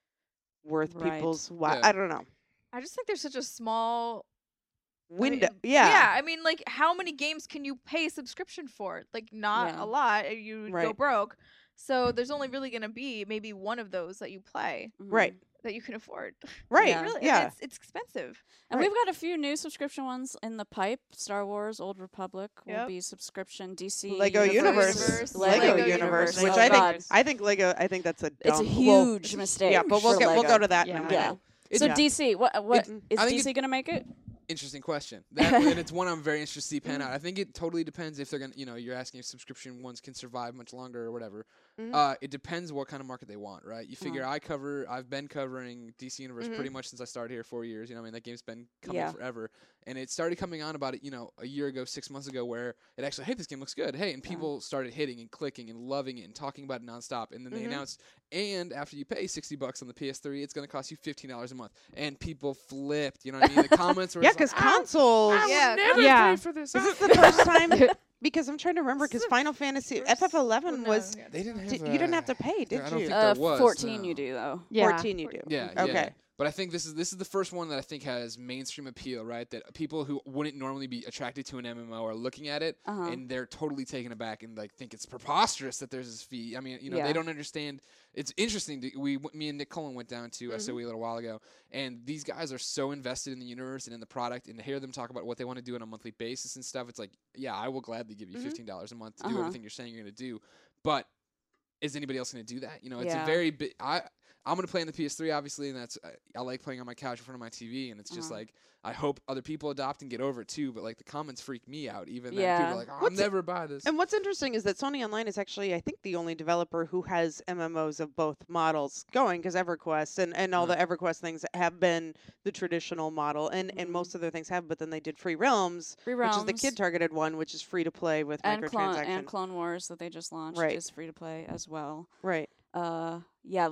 Speaker 2: worth
Speaker 1: Right.
Speaker 2: people's while?
Speaker 4: Yeah.
Speaker 2: I don't know.
Speaker 3: I just think there's such a small
Speaker 2: Window,
Speaker 3: Yeah,
Speaker 2: yeah.
Speaker 3: I mean, like, how many games can you pay a subscription for? Like, not
Speaker 1: Yeah.
Speaker 3: a lot. You would go
Speaker 2: Right.
Speaker 3: broke. So there's only really gonna be maybe one of those that you play
Speaker 2: Right.
Speaker 1: Mhm.
Speaker 3: that you can afford.
Speaker 2: Right.
Speaker 1: Yeah.
Speaker 3: Really,
Speaker 2: Yeah.
Speaker 3: I mean, it's expensive.
Speaker 1: And
Speaker 2: Right.
Speaker 1: we've got a few new subscription ones in the pipe. Star Wars, Old Republic will
Speaker 3: Yep.
Speaker 1: be subscription. DC
Speaker 2: Lego Universe.
Speaker 1: Lego
Speaker 2: Lego
Speaker 1: Universe,
Speaker 2: Universe, which
Speaker 1: oh
Speaker 2: I
Speaker 1: God.
Speaker 2: think I think that's a
Speaker 1: It's a
Speaker 2: dumb,
Speaker 1: huge mistake.
Speaker 2: Yeah, but we'll
Speaker 1: for
Speaker 2: we'll go
Speaker 1: Lego.
Speaker 2: to that in a
Speaker 5: Yeah.
Speaker 2: minute.
Speaker 1: Yeah.
Speaker 4: It's
Speaker 1: So
Speaker 2: Yeah.
Speaker 1: DC, what
Speaker 2: It-
Speaker 1: is
Speaker 4: I think
Speaker 1: DC gonna make it?
Speaker 4: interesting question. And it's one I'm very interested to see pan out. I think it totally depends if they're gonna, you're asking if subscription ones can survive much longer or whatever.
Speaker 2: Mhm.
Speaker 4: It depends what kind of market they want, right? You figure I've been covering DC Universe
Speaker 2: Mhm.
Speaker 4: pretty much since I started here 4 years. I mean that game's been coming
Speaker 1: Yeah.
Speaker 4: forever, and it started coming on about it, a year ago, 6 months ago, where it actually, hey, this game looks good, hey, and
Speaker 1: Yeah.
Speaker 4: people started hitting and clicking and loving it and talking about it nonstop, and then they
Speaker 2: Mhm.
Speaker 4: announced, and after you pay $60 on the PS3, it's going to cost you $15 a month, and people flipped. You know what I mean? The comments were
Speaker 2: Yeah,
Speaker 4: just like,
Speaker 2: because consoles.
Speaker 3: Yeah,
Speaker 4: never
Speaker 5: Yeah.
Speaker 4: pay for this.
Speaker 2: Is it the first time? Because I'm trying to remember. Because Final Fantasy FF11
Speaker 3: No,
Speaker 2: was.
Speaker 3: yeah.
Speaker 4: They didn't have.
Speaker 2: You didn't have to pay, did
Speaker 4: I don't
Speaker 2: you?
Speaker 4: think there was,
Speaker 1: 14
Speaker 4: no.
Speaker 1: you do though.
Speaker 5: Yeah.
Speaker 2: 14 you do.
Speaker 4: Yeah.
Speaker 2: Okay.
Speaker 4: Yeah. But I think this is the first one that I think has mainstream appeal, right? That people who wouldn't normally be attracted to an MMO are looking at it,
Speaker 1: Uh-huh.
Speaker 4: and they're totally taken aback and like think it's preposterous that there's this fee. I mean,
Speaker 1: Yeah.
Speaker 4: they don't understand. It's interesting. Me and Nick Cullen went down to
Speaker 2: Mhm.
Speaker 4: SOE a little while ago, and these guys are so invested in the universe and in the product, and to hear them talk about what they want to do on a monthly basis and stuff, it's like, yeah, I will gladly give you
Speaker 2: Mhm.
Speaker 4: $15 a month to do
Speaker 1: Uh-huh.
Speaker 4: everything you're saying you're going to do, but is anybody else going to do that? It's
Speaker 1: Yeah.
Speaker 4: a very big. I'm going to play on the PS3, obviously, and that's I like playing on my couch in front of my TV, and it's just
Speaker 1: Uh-huh.
Speaker 4: like I hope other people adopt and get over it too. But like the comments freak me out. Even then,
Speaker 1: Yeah.
Speaker 4: people are like, "Oh, I'll
Speaker 2: What's-
Speaker 4: never buy this."
Speaker 2: And what's interesting is that Sony Online is actually, I think, the only developer who has MMOs of both models going, because EverQuest and all the EverQuest things have been the traditional model, and
Speaker 1: Mhm.
Speaker 2: most of their things have. But then they did Free Realms,
Speaker 1: Free
Speaker 2: which is the
Speaker 1: Realms
Speaker 2: kid-targeted one, which is free to play with
Speaker 1: and
Speaker 2: microtransactions.
Speaker 1: Clone Wars that they just launched
Speaker 2: Right.
Speaker 1: is free to play as well.
Speaker 2: Right.
Speaker 1: Yeah,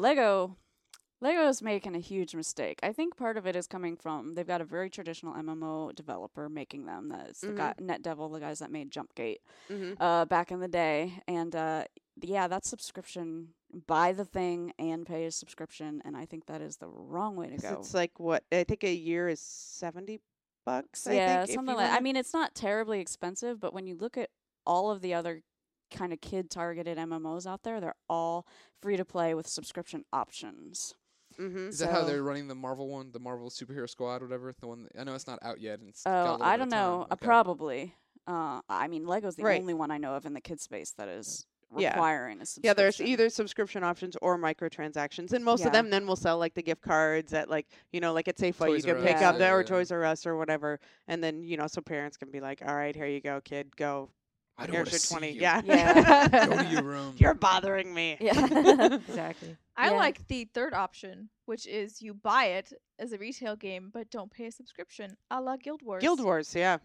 Speaker 1: Lego's making a huge mistake. I think part of it is coming from they've got a very traditional MMO developer making them. That's the guy NetDevil, the guys that made Jumpgate
Speaker 2: Mm-hmm.
Speaker 1: back in the day. And yeah, that's subscription. Buy the thing and pay a subscription, and I think that is the wrong way to go.
Speaker 2: It's like what I think a year is $70. I
Speaker 1: Yeah,
Speaker 2: think, if
Speaker 1: something
Speaker 2: you
Speaker 1: like. I
Speaker 2: wanna-
Speaker 1: mean, it's not terribly expensive, but when you look at all of the other kind of kid-targeted MMOs out there, they're all free to play with subscription options.
Speaker 2: Mhm.
Speaker 4: Is that how
Speaker 1: so-
Speaker 4: they're running the Marvel one, the Marvel Superhero Squad, whatever? The one I know it's not out yet. And it's got a
Speaker 1: Oh,
Speaker 4: little
Speaker 1: I
Speaker 4: bit
Speaker 1: don't
Speaker 4: of
Speaker 1: know.
Speaker 4: time. Okay.
Speaker 1: Probably. I mean, Lego's the
Speaker 2: Right.
Speaker 1: only one I know of in the kid space that is
Speaker 2: Yeah.
Speaker 1: requiring a subscription.
Speaker 2: Yeah, there's either subscription options or microtransactions, and most
Speaker 1: Yeah.
Speaker 2: of them then will sell like the gift cards at like like at Safeway
Speaker 4: Toys
Speaker 2: you
Speaker 4: R
Speaker 2: can pick
Speaker 1: Us.
Speaker 2: up there or
Speaker 4: Yeah.
Speaker 2: Toys R Us or whatever, and then so parents can be like, all right, here you go, kid, go.
Speaker 4: I don't
Speaker 2: Here's
Speaker 4: want
Speaker 2: your
Speaker 4: to see
Speaker 2: 20.
Speaker 4: you.
Speaker 2: Yeah.
Speaker 1: Yeah.
Speaker 4: Go to your room.
Speaker 2: You're bothering me.
Speaker 1: Yeah.
Speaker 5: Exactly.
Speaker 3: I
Speaker 1: Yeah.
Speaker 3: like the third option, which is you buy it as a retail game, but don't pay a subscription, a la Guild Wars.
Speaker 2: Guild Wars, yeah.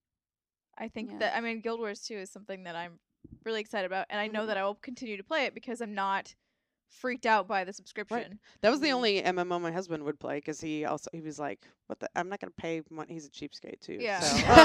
Speaker 3: I think
Speaker 1: Yeah.
Speaker 3: Guild Wars 2 is something that I'm really excited about, and I know
Speaker 2: Mhm.
Speaker 3: that I will continue to play it because I'm not freaked out by the subscription.
Speaker 2: That was the
Speaker 1: Mhm.
Speaker 2: only MMO my husband would play because he was like, "What the? I'm not gonna pay money." He's a cheapskate too.
Speaker 3: Yeah.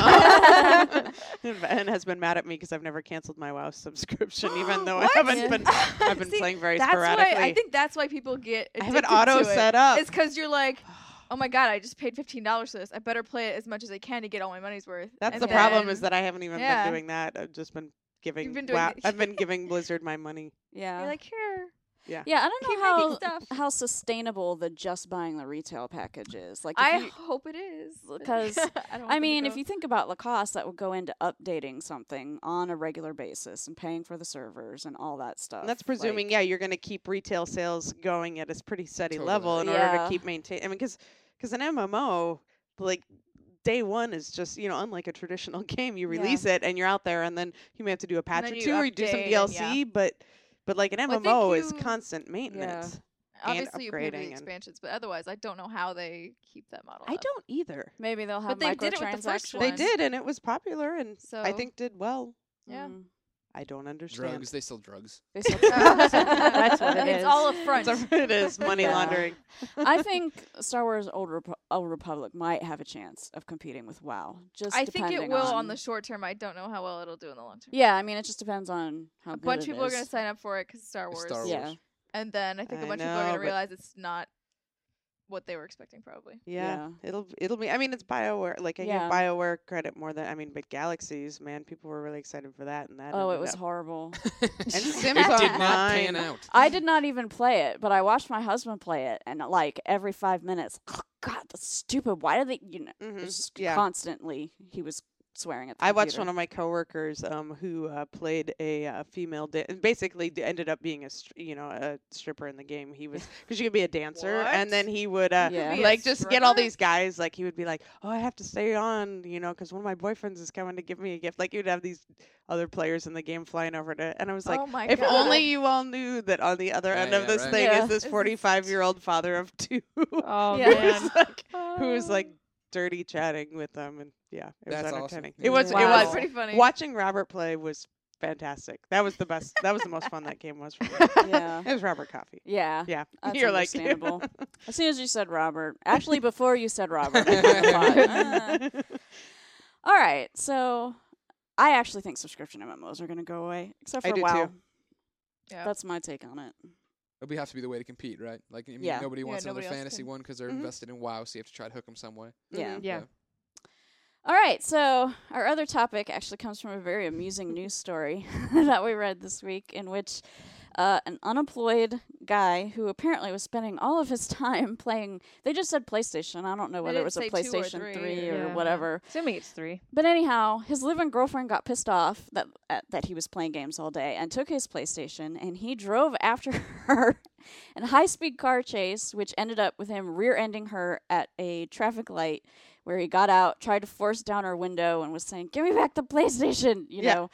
Speaker 2: So, and has been mad at me because I've never canceled my WoW subscription, even though I
Speaker 3: What?
Speaker 2: haven't
Speaker 1: Yeah.
Speaker 2: been. I've been
Speaker 3: See,
Speaker 2: playing very
Speaker 3: That's
Speaker 2: sporadically.
Speaker 3: why I think that's why people get
Speaker 2: I have it
Speaker 3: addicted
Speaker 2: auto
Speaker 3: to it.
Speaker 2: set up.
Speaker 3: It's because you're like, oh my god, I just paid $15 for this. I better play it as much as I can to get all my money's worth.
Speaker 2: That's
Speaker 3: And
Speaker 2: the problem
Speaker 3: then-
Speaker 2: is that I haven't even
Speaker 3: Yeah.
Speaker 2: been doing that. I've just been giving.
Speaker 3: You've been doing it.
Speaker 2: I've been giving Blizzard my money.
Speaker 1: Yeah.
Speaker 3: you're like, here,
Speaker 1: Yeah, I
Speaker 3: keep
Speaker 1: don't
Speaker 3: making
Speaker 1: know
Speaker 3: stuff.
Speaker 1: how sustainable the just buying the retail package is. Like,
Speaker 3: I
Speaker 1: if you,
Speaker 3: hope it is.
Speaker 1: 'cause,
Speaker 3: I don't
Speaker 1: I
Speaker 3: think
Speaker 1: mean,
Speaker 3: it
Speaker 1: if
Speaker 3: will.
Speaker 1: you think about Lacoste, that would go into updating something on a regular basis and paying for the servers and all that stuff.
Speaker 2: And that's presuming,
Speaker 1: like,
Speaker 2: you're going to keep retail sales going at a pretty steady
Speaker 4: Totally.
Speaker 2: level in order
Speaker 1: Yeah.
Speaker 2: to keep maintaining. I mean, because an MMO, like day one is just unlike a traditional game. You
Speaker 1: Yeah.
Speaker 2: release it and you're out there, and then you may have to do a patch
Speaker 3: then
Speaker 2: or
Speaker 3: you
Speaker 2: two, or you do some
Speaker 3: update and
Speaker 2: DLC. But like an
Speaker 3: Well, I think
Speaker 2: MMO is
Speaker 3: you-
Speaker 2: constant maintenance.
Speaker 3: Obviously, you pay for the
Speaker 2: upgrading and-
Speaker 3: expansions, but otherwise, I don't know how they keep that model.
Speaker 2: I
Speaker 3: up.
Speaker 2: don't either.
Speaker 1: maybe they'll have
Speaker 3: But they did it with the first
Speaker 1: microtransactions.
Speaker 3: one.
Speaker 2: They did, and it was popular, and I
Speaker 3: So-
Speaker 2: think did well.
Speaker 3: Yeah.
Speaker 1: Mm.
Speaker 2: I don't understand.
Speaker 4: Drugs. They sell drugs.
Speaker 1: They still-
Speaker 5: That's what it
Speaker 3: It's
Speaker 5: is.
Speaker 3: all a front.
Speaker 2: It is money
Speaker 1: Yeah.
Speaker 2: laundering.
Speaker 1: I think Star Wars Old Republic might have a chance of competing with WoW. Just
Speaker 3: I think it
Speaker 1: depending
Speaker 3: will on
Speaker 1: on
Speaker 3: the short term. I don't know how well it'll do in the long term.
Speaker 1: Yeah, I mean, it just depends on how
Speaker 3: A
Speaker 1: good
Speaker 3: bunch
Speaker 1: it
Speaker 3: of people are
Speaker 1: is.
Speaker 3: going to sign up for it because Star
Speaker 4: It's
Speaker 3: Wars.
Speaker 4: Star Wars.
Speaker 1: Yeah.
Speaker 3: And then I think a
Speaker 2: I
Speaker 3: bunch of people are
Speaker 2: know,
Speaker 3: going to
Speaker 2: but-
Speaker 3: realize it's not what they were expecting, probably.
Speaker 2: Yeah, it'll be. I mean, it's BioWare. Like I
Speaker 1: Yeah.
Speaker 2: give BioWare credit more than but Galaxies, man, people were really excited for that, and that.
Speaker 1: Oh, it
Speaker 2: ended
Speaker 1: was
Speaker 2: up-
Speaker 1: horrible.
Speaker 2: And Sims
Speaker 4: it did not
Speaker 2: Online.
Speaker 4: pan out.
Speaker 1: I did not even play it, but I watched my husband play it, and like every 5 minutes, oh, God, that's stupid. Why do they?
Speaker 2: Mhm,
Speaker 1: just
Speaker 2: yeah.
Speaker 1: constantly he was swearing at the
Speaker 2: I watched
Speaker 1: computer.
Speaker 2: one of my coworkers who played a female, basically ended up being a stripper in the game. He was because you could be a dancer, and then he would
Speaker 1: Yeah.
Speaker 3: Be a
Speaker 2: like just get all
Speaker 3: stripper?
Speaker 2: these guys. Like he would be like, "Oh, I have to stay on," because one of my boyfriends is coming to give me a gift. Like he would have these other players in the game flying over to, and I was like,
Speaker 3: oh my
Speaker 2: if
Speaker 3: god.
Speaker 2: only you all knew that on the other end
Speaker 4: Yeah,
Speaker 2: of this
Speaker 4: right.
Speaker 2: thing
Speaker 1: Yeah.
Speaker 2: is this
Speaker 3: Is
Speaker 2: 45-year-old father of two
Speaker 5: Oh
Speaker 1: Yeah.
Speaker 5: man.
Speaker 2: who was like dirty chatting with them, and yeah, it
Speaker 4: That's
Speaker 2: was
Speaker 4: awesome.
Speaker 2: entertaining.
Speaker 4: Yeah.
Speaker 2: It was.
Speaker 1: Wow.
Speaker 2: It
Speaker 3: That's
Speaker 2: was.
Speaker 3: pretty funny.
Speaker 2: Watching Robert play was fantastic. That was the best. That was the most fun that game was for me.
Speaker 1: Yeah,
Speaker 2: It was Robert Coffee.
Speaker 1: yeah.
Speaker 2: Yeah,
Speaker 1: That's
Speaker 2: you're like
Speaker 1: understandable. As soon as you said Robert, actually before you said Robert, I kinda thought, all right. So I actually think subscription MMOs are going to go away, except
Speaker 2: I
Speaker 1: for
Speaker 2: do
Speaker 1: WoW.
Speaker 2: too.
Speaker 3: Yeah.
Speaker 1: That's my take on it.
Speaker 4: It'll have to be the way to compete, right? Like, I mean,
Speaker 1: Yeah.
Speaker 4: nobody
Speaker 3: Yeah,
Speaker 4: wants
Speaker 3: nobody
Speaker 4: another
Speaker 3: else
Speaker 4: fantasy
Speaker 3: can.
Speaker 4: one because they're
Speaker 2: Mhm.
Speaker 4: invested in WoW, so you have to try to hook them some way.
Speaker 1: Yeah.
Speaker 2: Mhm.
Speaker 5: Yeah.
Speaker 1: All right, so our other topic actually comes from a very amusing news story that we read this week, in which an unemployed guy who apparently was spending all of his time playing, they just said PlayStation. I don't know
Speaker 3: They
Speaker 1: whether it
Speaker 3: didn't
Speaker 1: was a
Speaker 3: say 2 or
Speaker 1: PlayStation
Speaker 3: 3
Speaker 1: 3 or
Speaker 5: Yeah.
Speaker 1: whatever.
Speaker 5: Assuming it's 3.
Speaker 1: But anyhow, his live-in girlfriend got pissed off that he was playing games all day and took his PlayStation, and he drove after her in a high-speed car chase, which ended up with him rear-ending her at a traffic light, where he got out, tried to force down her window, and was saying, "Give me back the PlayStation,"
Speaker 2: Yeah.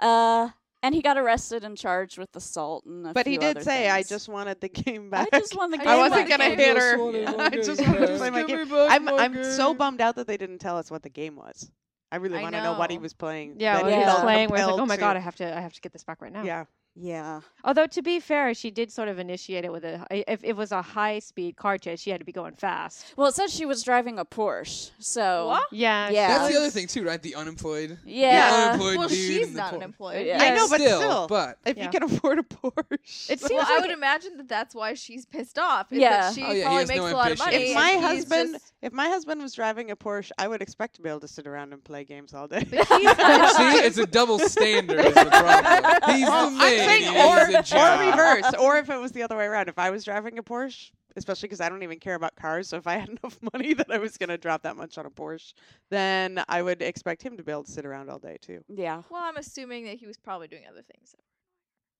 Speaker 1: And he got arrested and charged with assault and a
Speaker 2: But he
Speaker 1: few
Speaker 2: did
Speaker 1: other
Speaker 2: say, "I
Speaker 1: things.
Speaker 2: just wanted the game
Speaker 1: I
Speaker 2: back."
Speaker 1: just won the game.
Speaker 3: I
Speaker 2: I wasn't
Speaker 3: back.
Speaker 2: gonna
Speaker 3: Just
Speaker 2: hit her.
Speaker 4: wanted one
Speaker 2: I
Speaker 4: game
Speaker 2: just wanted to
Speaker 4: back.
Speaker 2: play my
Speaker 4: Give
Speaker 2: game.
Speaker 4: me back my
Speaker 2: I'm so
Speaker 4: game.
Speaker 2: bummed out that they didn't tell us what the game was. I really
Speaker 3: I
Speaker 2: want to know what he
Speaker 3: know.
Speaker 2: was playing.
Speaker 5: Yeah,
Speaker 2: that
Speaker 5: when
Speaker 2: he
Speaker 5: he's
Speaker 2: felt
Speaker 5: playing with like,
Speaker 2: compelled
Speaker 5: oh my
Speaker 2: to-
Speaker 5: god, I have to get this back right now.
Speaker 2: Yeah,
Speaker 1: Yeah.
Speaker 5: Although to be fair, she did sort of initiate it with if it was a high speed car chase, she had to be going fast.
Speaker 1: Well, it said she was driving a Porsche, so
Speaker 3: What?
Speaker 5: Yeah.
Speaker 1: Yeah.
Speaker 4: That's the
Speaker 1: was-
Speaker 4: other thing too, right? The unemployed.
Speaker 1: Yeah.
Speaker 4: The unemployed
Speaker 3: Well,
Speaker 4: dude
Speaker 3: she's
Speaker 4: in the
Speaker 3: not
Speaker 4: Por-
Speaker 3: unemployed.
Speaker 1: Yeah.
Speaker 2: I know, but
Speaker 4: still,
Speaker 2: still,
Speaker 4: but
Speaker 2: if
Speaker 5: Yeah.
Speaker 2: you can afford a Porsche,
Speaker 5: It seems
Speaker 3: Well, I
Speaker 5: like
Speaker 3: would imagine that that's why she's pissed off. Is
Speaker 1: Yeah.
Speaker 3: that she
Speaker 4: Oh, yeah, he
Speaker 3: probably
Speaker 4: has
Speaker 3: makes
Speaker 4: no
Speaker 3: a lot of
Speaker 4: ambition.
Speaker 3: money.
Speaker 2: if
Speaker 3: and
Speaker 2: my
Speaker 3: he's
Speaker 2: husband,
Speaker 3: just-
Speaker 2: if my husband was driving a Porsche, I would expect to be able to sit around and play games all day.
Speaker 3: But he's not.
Speaker 4: see, it's a double standard. Is the problem. He's
Speaker 2: Well,
Speaker 4: the
Speaker 2: I'm
Speaker 4: man.
Speaker 2: saying
Speaker 4: he needs a
Speaker 2: or
Speaker 4: job.
Speaker 2: reverse, or if it was the other way around. If I was driving a Porsche, especially because I don't even care about cars, so if I had enough money that I was going to drop that much on a Porsche, then I would expect him to be able to sit around all day too.
Speaker 1: yeah.
Speaker 3: Well, I'm assuming that he was probably doing other things.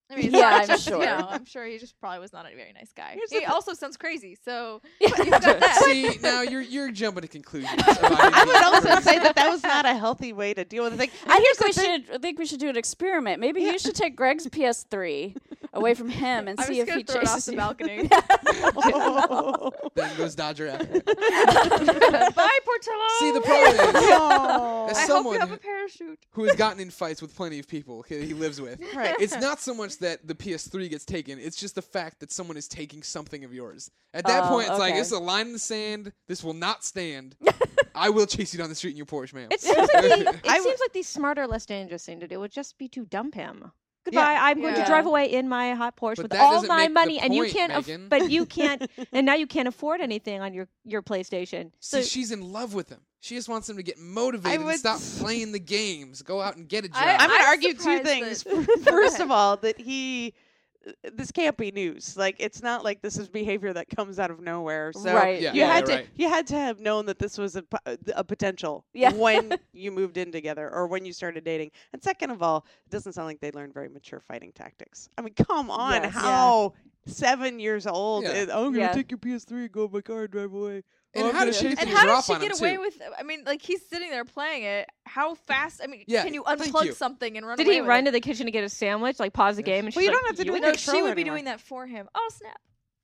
Speaker 3: I mean,
Speaker 1: Yeah,
Speaker 3: yeah,
Speaker 1: I'm
Speaker 3: just,
Speaker 1: sure.
Speaker 3: I'm sure he just probably was not a very nice guy.
Speaker 2: Here's
Speaker 3: He
Speaker 2: the
Speaker 3: also sounds crazy, so you've got that.
Speaker 4: See, now you're jumping to conclusions.
Speaker 2: I would also say that was not a healthy way to deal with the thing.
Speaker 1: I think we should do an experiment. Maybe you should take Greg's PS3 away from him and
Speaker 3: I'm
Speaker 1: see
Speaker 3: just
Speaker 1: if he
Speaker 3: gonna throw it off
Speaker 1: chases
Speaker 3: the
Speaker 1: you.
Speaker 3: balcony.
Speaker 4: Then goes Dodger after.
Speaker 3: Bye, Portillo.
Speaker 4: See, the problem is,
Speaker 2: No.
Speaker 4: as
Speaker 3: I hope
Speaker 4: someone
Speaker 3: you have a parachute.
Speaker 4: who has gotten in fights with plenty of people he lives with,
Speaker 2: Right.
Speaker 4: it's not so much that the PS3 gets taken, it's just the fact that someone is taking something of yours. At that
Speaker 1: Oh,
Speaker 4: point, it's like,
Speaker 1: okay.
Speaker 4: this is a line in the sand. This will not stand. I will chase you down the street in your Porsche, ma'am.
Speaker 5: It seems like
Speaker 2: I
Speaker 5: seems like the smarter, less dangerous thing to do would just be to dump him. Goodbye. I'm going to
Speaker 3: Yeah.
Speaker 5: drive away in my hot Porsche
Speaker 4: But
Speaker 5: with
Speaker 4: that
Speaker 5: all
Speaker 4: doesn't
Speaker 5: my
Speaker 4: make the
Speaker 5: money, and you
Speaker 4: point,
Speaker 5: can't.
Speaker 4: Megan.
Speaker 5: But you can't, and now you can't afford anything on your PlayStation.
Speaker 4: See,
Speaker 5: So
Speaker 4: she's in love with him. She just wants him to get motivated and
Speaker 2: would
Speaker 4: stop playing the games. Go out and get a job.
Speaker 2: I'm going to
Speaker 3: I'm
Speaker 2: argue two
Speaker 3: surprised
Speaker 2: things.
Speaker 3: that-
Speaker 2: First of all, that this can't be news. Like, it's not like this is behavior that comes out of nowhere. So
Speaker 1: Right.
Speaker 4: Yeah,
Speaker 2: you
Speaker 4: yeah,
Speaker 2: had to
Speaker 4: right.
Speaker 2: you had to have known that this was a potential
Speaker 1: Yeah.
Speaker 2: when you moved in together or when you started dating. And second of all, it doesn't sound like they learned very mature fighting tactics. I mean, come on,
Speaker 1: Yes.
Speaker 2: how 7 years old?
Speaker 4: Yeah.
Speaker 2: I'm gonna
Speaker 1: Yeah.
Speaker 2: take your PS3 and go in my car and drive away.
Speaker 4: And
Speaker 2: Oh,
Speaker 4: how
Speaker 2: I'm
Speaker 4: does
Speaker 2: gonna
Speaker 4: she
Speaker 2: chase
Speaker 3: And
Speaker 2: you.
Speaker 3: how
Speaker 4: drop
Speaker 3: does she
Speaker 4: on
Speaker 3: get
Speaker 4: him,
Speaker 3: away
Speaker 4: too.
Speaker 3: with? I mean, like he's sitting there playing it. How fast? I mean,
Speaker 4: Yeah,
Speaker 3: can you
Speaker 4: thank
Speaker 3: unplug
Speaker 4: you.
Speaker 3: something and run?
Speaker 5: did
Speaker 3: away
Speaker 5: he
Speaker 3: with
Speaker 5: run
Speaker 3: it?
Speaker 5: to the kitchen to get a sandwich, like pause the game, and
Speaker 2: Well,
Speaker 5: she's
Speaker 2: you
Speaker 5: like,
Speaker 2: don't have to do it.
Speaker 3: No,
Speaker 2: the
Speaker 3: she
Speaker 2: controller
Speaker 3: would be
Speaker 2: anymore.
Speaker 3: doing that for him. Oh snap!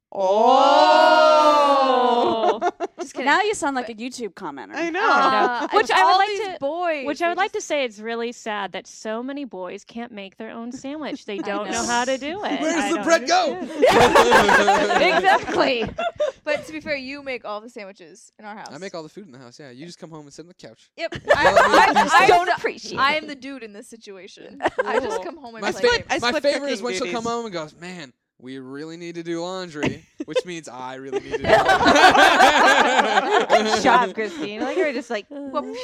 Speaker 2: Oh.
Speaker 3: Just kidding.
Speaker 1: Now you sound like a YouTube commenter.
Speaker 2: I know.
Speaker 5: Which
Speaker 3: and
Speaker 5: I would
Speaker 3: all
Speaker 5: like
Speaker 3: these
Speaker 5: to-
Speaker 3: boys.
Speaker 5: Which I would like to say it's really sad that so many boys can't make their own sandwich. They don't know
Speaker 1: know.
Speaker 5: how to do it.
Speaker 4: Where does
Speaker 5: I
Speaker 4: the
Speaker 5: don't
Speaker 4: bread go?
Speaker 5: understand. Exactly.
Speaker 3: But to be fair, you make all the sandwiches in our house.
Speaker 4: I make all the food in the house. Yeah, you just come home and sit on the couch.
Speaker 3: Yep.
Speaker 5: I don't
Speaker 3: I
Speaker 5: appreciate
Speaker 3: am the dude in this situation. I just come home and
Speaker 4: My,
Speaker 3: play games.
Speaker 2: I
Speaker 4: my
Speaker 2: split
Speaker 4: favorite is
Speaker 2: cooking
Speaker 4: when she'll come
Speaker 2: duties.
Speaker 4: home and goes, "Man, we really need to do laundry," which means I really need to do
Speaker 5: Good
Speaker 4: laundry.
Speaker 5: job, Christine. Like you're just like,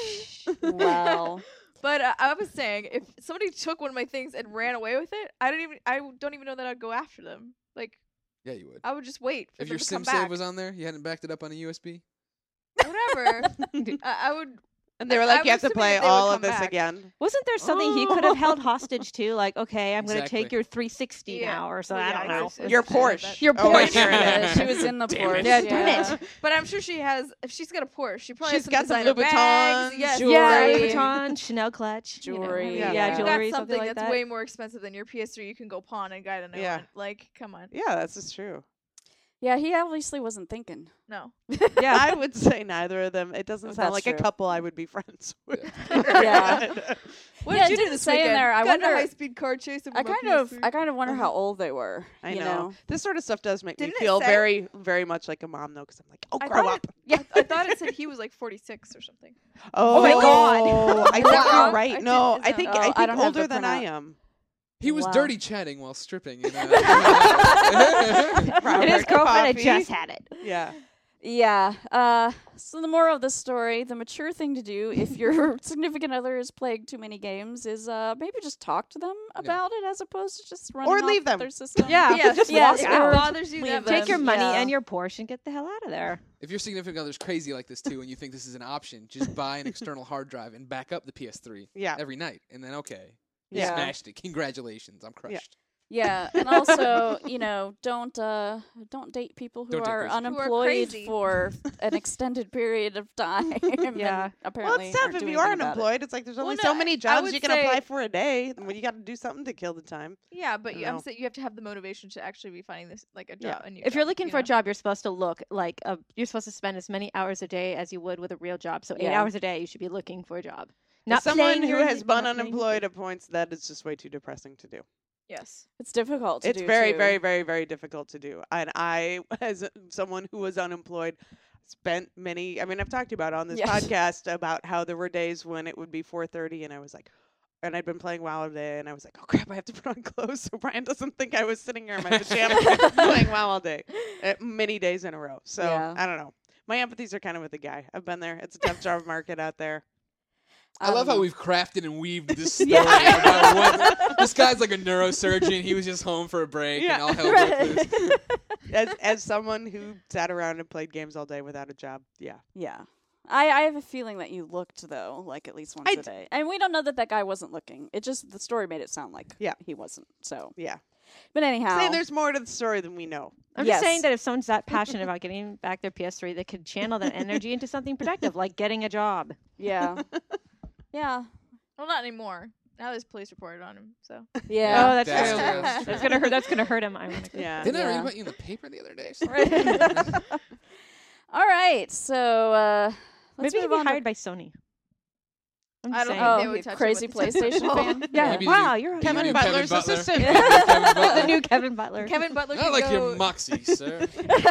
Speaker 1: Wow.
Speaker 3: But I was saying, if somebody took one of my things and ran away with it, I don't even know that I'd go after them. Like
Speaker 4: Yeah, you would.
Speaker 3: I would just wait for
Speaker 4: If
Speaker 3: them
Speaker 4: your
Speaker 3: to
Speaker 4: sim
Speaker 3: come back.
Speaker 4: save was on there, you hadn't backed it up on a USB.
Speaker 3: Whatever. I would.
Speaker 2: And they were
Speaker 3: I
Speaker 2: like, you
Speaker 3: was
Speaker 2: have to
Speaker 3: assuming
Speaker 2: play
Speaker 3: that they would
Speaker 2: all of
Speaker 3: come
Speaker 2: this
Speaker 3: back.
Speaker 2: again.
Speaker 5: wasn't there something he could have held hostage to? Like, okay, I'm going to
Speaker 4: Exactly.
Speaker 5: take your 360
Speaker 3: Yeah.
Speaker 5: now, or so
Speaker 3: Well,
Speaker 5: I
Speaker 3: yeah,
Speaker 5: don't know.
Speaker 3: it's-
Speaker 2: Your
Speaker 3: it's-
Speaker 2: Porsche.
Speaker 5: Your
Speaker 2: Oh, wait,
Speaker 5: Porsche.
Speaker 2: there it
Speaker 1: Yeah,
Speaker 2: is.
Speaker 1: she was in the
Speaker 4: Damn it.
Speaker 1: Porsche.
Speaker 5: Yeah, damn it.
Speaker 3: But I'm sure she has. If she's got a Porsche, she probably
Speaker 2: She's
Speaker 3: has
Speaker 2: got some
Speaker 3: designer bags.
Speaker 2: Louboutins,
Speaker 3: Yes,
Speaker 1: jewelry.
Speaker 5: Yeah,
Speaker 3: exactly.
Speaker 5: Louis Vuitton, Chanel clutch, you know,
Speaker 1: Jewelry,
Speaker 5: yeah,
Speaker 1: yeah.
Speaker 3: You've
Speaker 5: jewelry,
Speaker 3: got something
Speaker 5: like
Speaker 3: that's
Speaker 5: that.
Speaker 3: way more expensive than your PS3. You can go pawn and guide a new
Speaker 2: Yeah.
Speaker 3: one. Like, come on,
Speaker 2: Yeah, this is true.
Speaker 1: Yeah, he obviously wasn't thinking.
Speaker 3: no.
Speaker 5: Yeah.
Speaker 2: I would say neither of them. It doesn't sound
Speaker 1: That's
Speaker 2: like
Speaker 1: true.
Speaker 2: a couple I would be friends with.
Speaker 1: Yeah.
Speaker 3: What
Speaker 1: Yeah,
Speaker 3: did you
Speaker 1: it
Speaker 3: do
Speaker 1: didn't
Speaker 3: this
Speaker 1: say in
Speaker 3: weekend?
Speaker 1: there, I
Speaker 3: Got in a
Speaker 1: wonder-
Speaker 3: high-speed car chase.
Speaker 1: I kind of wonder how old they were.
Speaker 2: I
Speaker 1: you
Speaker 2: know. This sort of stuff does make
Speaker 3: Didn't
Speaker 2: me
Speaker 3: it
Speaker 2: feel
Speaker 3: say?
Speaker 2: very, very much like a mom, though, because I'm like, oh,
Speaker 3: I
Speaker 2: grow
Speaker 3: thought
Speaker 2: up.
Speaker 3: I thought it said he was like 46 or something.
Speaker 2: Oh,
Speaker 5: my God.
Speaker 2: I
Speaker 3: Is
Speaker 2: think
Speaker 3: that
Speaker 2: you're
Speaker 3: wrong?
Speaker 2: right.
Speaker 3: I
Speaker 2: No,
Speaker 3: did-
Speaker 2: I
Speaker 3: is
Speaker 2: think
Speaker 1: that- Oh, I
Speaker 2: I think
Speaker 1: don't have
Speaker 2: older
Speaker 1: the
Speaker 2: than I
Speaker 1: printout.
Speaker 2: am.
Speaker 4: He was
Speaker 1: Wow.
Speaker 4: dirty chatting while stripping.
Speaker 5: And his
Speaker 2: Robert
Speaker 5: girlfriend had
Speaker 2: Coffee.
Speaker 5: just had it.
Speaker 2: Yeah.
Speaker 1: Yeah. So the moral of this story, the mature thing to do if your significant other is playing too many games is maybe just talk to them about it as opposed to just running off
Speaker 2: leave them.
Speaker 1: their system.
Speaker 5: Yeah,
Speaker 3: Yeah,
Speaker 5: just
Speaker 1: yeah,
Speaker 5: walk
Speaker 3: if it
Speaker 5: out.
Speaker 3: bothers you,
Speaker 1: Leave
Speaker 3: then
Speaker 1: them.
Speaker 5: Take your money
Speaker 1: Yeah.
Speaker 5: and your Porsche and get the hell out of there.
Speaker 4: If your significant other's crazy like this too, and you think this is an option, just buy an external hard drive and back up the PS3
Speaker 2: Yeah.
Speaker 4: every night, and then okay, you
Speaker 1: Yeah.
Speaker 4: smashed it. Congratulations, I'm crushed.
Speaker 1: Yeah, and also, don't date people who
Speaker 4: Don't date
Speaker 1: are
Speaker 4: crazy.
Speaker 1: unemployed
Speaker 3: crazy.
Speaker 1: for an extended period of time.
Speaker 5: Yeah.
Speaker 1: and
Speaker 2: Well,
Speaker 1: apparently
Speaker 2: it's tough
Speaker 1: aren't
Speaker 2: if
Speaker 1: doing
Speaker 2: you are
Speaker 1: anything about it.
Speaker 2: unemployed. It's like there's only
Speaker 3: no,
Speaker 2: so many
Speaker 3: I
Speaker 2: jobs
Speaker 3: would
Speaker 2: you can
Speaker 3: say-
Speaker 2: apply for a day. Well, you got to do something to kill the time.
Speaker 3: Yeah, but
Speaker 2: I
Speaker 3: I'm
Speaker 2: know.
Speaker 3: saying you have to have the motivation to actually be finding this like a job.
Speaker 2: Yeah.
Speaker 3: A new
Speaker 5: If you're
Speaker 3: job,
Speaker 5: looking
Speaker 3: you
Speaker 5: for a
Speaker 3: know?
Speaker 5: job, you're supposed to look like you're supposed to spend as many hours a day as you would with a real job. So 8
Speaker 1: Yeah.
Speaker 5: hours a day, you should be looking for a job.
Speaker 2: As
Speaker 5: Not
Speaker 2: someone
Speaker 5: playing
Speaker 2: who
Speaker 5: your-
Speaker 2: has been
Speaker 5: not playing-
Speaker 2: unemployed at points, that is just way too depressing to do.
Speaker 3: Yes.
Speaker 1: It's difficult to
Speaker 2: It's
Speaker 1: do.
Speaker 2: very,
Speaker 1: too.
Speaker 2: very, very, very difficult to do. And I, as someone who was unemployed, spent many. I mean, I've talked about on this
Speaker 1: Yes.
Speaker 2: podcast about how there were days when it would be 4:30, and I was like, and I'd been playing WoW all day, and I was like, oh crap, I have to put on clothes so Brian doesn't think I was sitting here in my pajamas playing WoW all day, many days in a row. So
Speaker 1: Yeah.
Speaker 2: I don't know. My empathies are kind of with the guy. I've been there. It's a tough job market out there.
Speaker 4: I love how
Speaker 1: Um,
Speaker 4: we've crafted and weaved this story about what this guy's like a neurosurgeon. He was just home for a break,
Speaker 2: Yeah.
Speaker 4: and all hell broke loose.
Speaker 2: As someone who sat around and played games all day without a job, yeah.
Speaker 1: Yeah. I have a feeling that you looked, though, like at least once
Speaker 2: I
Speaker 1: a day. And we don't know that guy wasn't looking. It just, the story made it sound like
Speaker 2: Yeah.
Speaker 1: he wasn't. So,
Speaker 2: Yeah.
Speaker 1: But anyhow,
Speaker 2: Saying there's more to the story than we know.
Speaker 5: I'm
Speaker 1: Yes.
Speaker 5: just saying that if someone's that passionate about getting back their PS3, they could channel that energy into something productive, like getting a job.
Speaker 1: yeah, yeah,
Speaker 3: Well, not anymore. Now there's police reported on him. So
Speaker 1: yeah.
Speaker 5: Oh, that's
Speaker 4: That's
Speaker 5: true.
Speaker 4: true, that's
Speaker 5: That's gonna hurt. That's gonna hurt him. Ironically.
Speaker 2: Yeah.
Speaker 4: Didn't I
Speaker 1: Yeah.
Speaker 4: read about you in the paper the other day?
Speaker 1: All right, so let's
Speaker 5: Maybe he'd
Speaker 1: move
Speaker 5: be
Speaker 1: on to-
Speaker 5: hired by Sony. I'm
Speaker 3: I
Speaker 5: just
Speaker 3: don't
Speaker 5: saying.
Speaker 3: think they
Speaker 1: Oh,
Speaker 3: would touch it
Speaker 1: crazy
Speaker 3: with the
Speaker 1: PlayStation
Speaker 3: tentacle.
Speaker 1: fan.
Speaker 5: Yeah.
Speaker 4: Maybe the
Speaker 5: Wow,
Speaker 4: new-
Speaker 5: you're
Speaker 4: Maybe
Speaker 2: Kevin
Speaker 4: new
Speaker 2: Butler's
Speaker 4: Butler.
Speaker 2: assistant.
Speaker 4: Kevin Butler.
Speaker 5: the new Kevin Butler.
Speaker 3: Kevin Butler
Speaker 4: Not
Speaker 3: could
Speaker 4: like
Speaker 3: go.
Speaker 4: your Moxie, sir.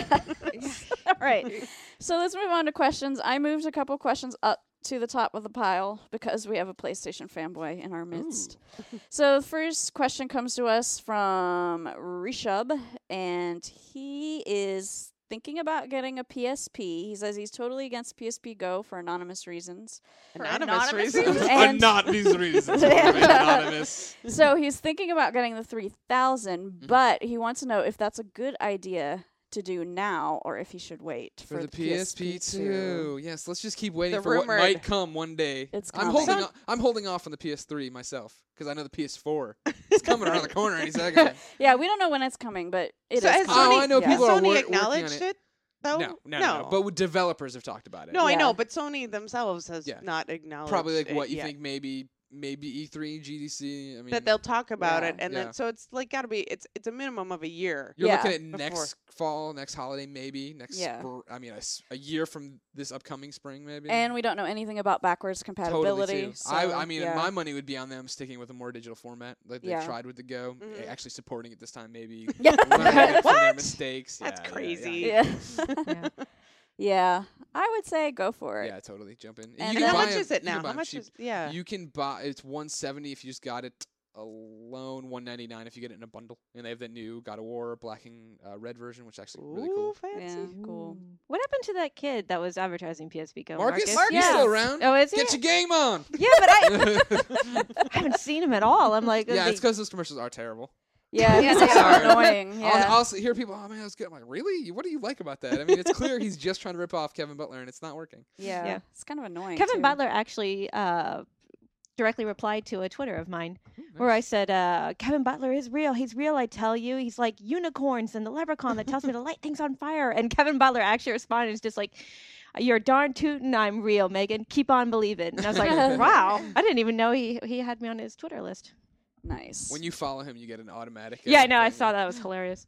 Speaker 1: All right, so let's move on to questions. I moved a couple questions up to the top of the pile because we have a PlayStation fanboy in our midst. So the first question comes to us from Rishab, and he is thinking about getting a PSP. He says he's totally against PSP Go for anonymous reasons.
Speaker 3: For
Speaker 2: Anonymous
Speaker 3: anonymous
Speaker 2: reasons.
Speaker 3: reasons?
Speaker 1: And-
Speaker 4: Not these reasons. Anonymous.
Speaker 1: So he's thinking about getting the 3000, but he wants to know if that's a good idea to do now or if he should wait
Speaker 4: For the PSP 2. Yes, let's just keep waiting
Speaker 2: The
Speaker 4: for what
Speaker 2: rumored-
Speaker 4: might come one day.
Speaker 1: It's
Speaker 4: I'm
Speaker 1: coming.
Speaker 4: holding I'm holding off on the PS3 myself because I know the PS4 is coming around the corner any second.
Speaker 1: Yeah, we don't know when it's coming, but it is
Speaker 2: So has
Speaker 1: coming.
Speaker 4: Oh, I know
Speaker 1: Yeah.
Speaker 4: people are
Speaker 2: Sony
Speaker 4: working on
Speaker 2: acknowledged it, though?
Speaker 4: No. But developers have talked about it.
Speaker 2: No, I
Speaker 1: Yeah.
Speaker 2: know, but Sony themselves has
Speaker 4: Yeah.
Speaker 2: not acknowledged
Speaker 4: Probably like
Speaker 2: it
Speaker 4: what you
Speaker 2: yet.
Speaker 4: think maybe E3, GDC. I mean,
Speaker 2: That they'll talk about
Speaker 1: Yeah.
Speaker 2: it, and
Speaker 4: Yeah.
Speaker 2: then so it's like got to be it's a minimum of a year.
Speaker 4: you're
Speaker 1: Yeah.
Speaker 4: looking at
Speaker 2: Before.
Speaker 4: next fall, next holiday, maybe next.
Speaker 1: Yeah.
Speaker 4: I mean, a year from this upcoming spring, maybe.
Speaker 1: And we don't know anything about backwards compatibility.
Speaker 4: Totally too.
Speaker 1: So,
Speaker 4: I mean,
Speaker 1: yeah.
Speaker 4: my money would be on them sticking with a more digital format, like they
Speaker 1: Yeah.
Speaker 4: tried with the Go.
Speaker 2: Mhm.
Speaker 4: Actually supporting it this time, maybe.
Speaker 1: Yeah.
Speaker 4: learning from their
Speaker 2: What?
Speaker 4: mistakes.
Speaker 2: That's
Speaker 4: Yeah,
Speaker 2: crazy.
Speaker 1: Yeah.
Speaker 5: Yeah.
Speaker 1: Yeah. I would say go for
Speaker 4: Yeah,
Speaker 1: it.
Speaker 4: totally. Jump in.
Speaker 1: And
Speaker 4: you
Speaker 2: And
Speaker 4: can
Speaker 2: how
Speaker 4: buy
Speaker 2: much
Speaker 4: 'em-
Speaker 2: is it
Speaker 4: you can
Speaker 2: now?
Speaker 4: buy
Speaker 2: How
Speaker 4: 'em
Speaker 2: much
Speaker 4: cheap.
Speaker 2: is yeah?
Speaker 4: You can buy it's $170 if you just got it alone, $199 if you get it in a bundle. And they have the new God of War Black and Red version, which is actually really
Speaker 2: Ooh,
Speaker 4: cool.
Speaker 2: fancy.
Speaker 1: Yeah, cool.
Speaker 5: What happened to that kid that was advertising PSP Go?
Speaker 4: Marcus,
Speaker 5: Marcus?
Speaker 4: he's
Speaker 5: Yeah.
Speaker 4: still around.
Speaker 5: Oh, is he?
Speaker 4: Get your game on.
Speaker 5: Yeah, but I haven't seen him at all. I'm like,
Speaker 4: Yeah,
Speaker 5: the-
Speaker 4: it's because those commercials are terrible.
Speaker 1: Yeah,
Speaker 3: Yeah,
Speaker 1: it's
Speaker 3: they
Speaker 1: so
Speaker 3: are.
Speaker 1: annoying. Yeah.
Speaker 4: I'll hear people, oh man, that's good. I'm like, really? What do you like about that? I mean, it's clear he's just trying to rip off Kevin Butler, and it's not working.
Speaker 1: yeah.
Speaker 5: Yeah.
Speaker 1: It's kind of annoying.
Speaker 5: Kevin
Speaker 1: too.
Speaker 5: Butler actually directly replied to a Twitter of mine where I said, Kevin Butler is real. He's real, I tell you. He's like unicorns and the leprechaun that tells me to light things on fire. And Kevin Butler actually responded, is just like, you're darn tootin', I'm real, Megan. Keep on believing. And I was like, wow. I didn't even know he had me on his Twitter list.
Speaker 1: Nice.
Speaker 4: When you follow him, you get an automatic.
Speaker 5: Yeah, I know. I
Speaker 4: thing.
Speaker 5: saw that. It was hilarious.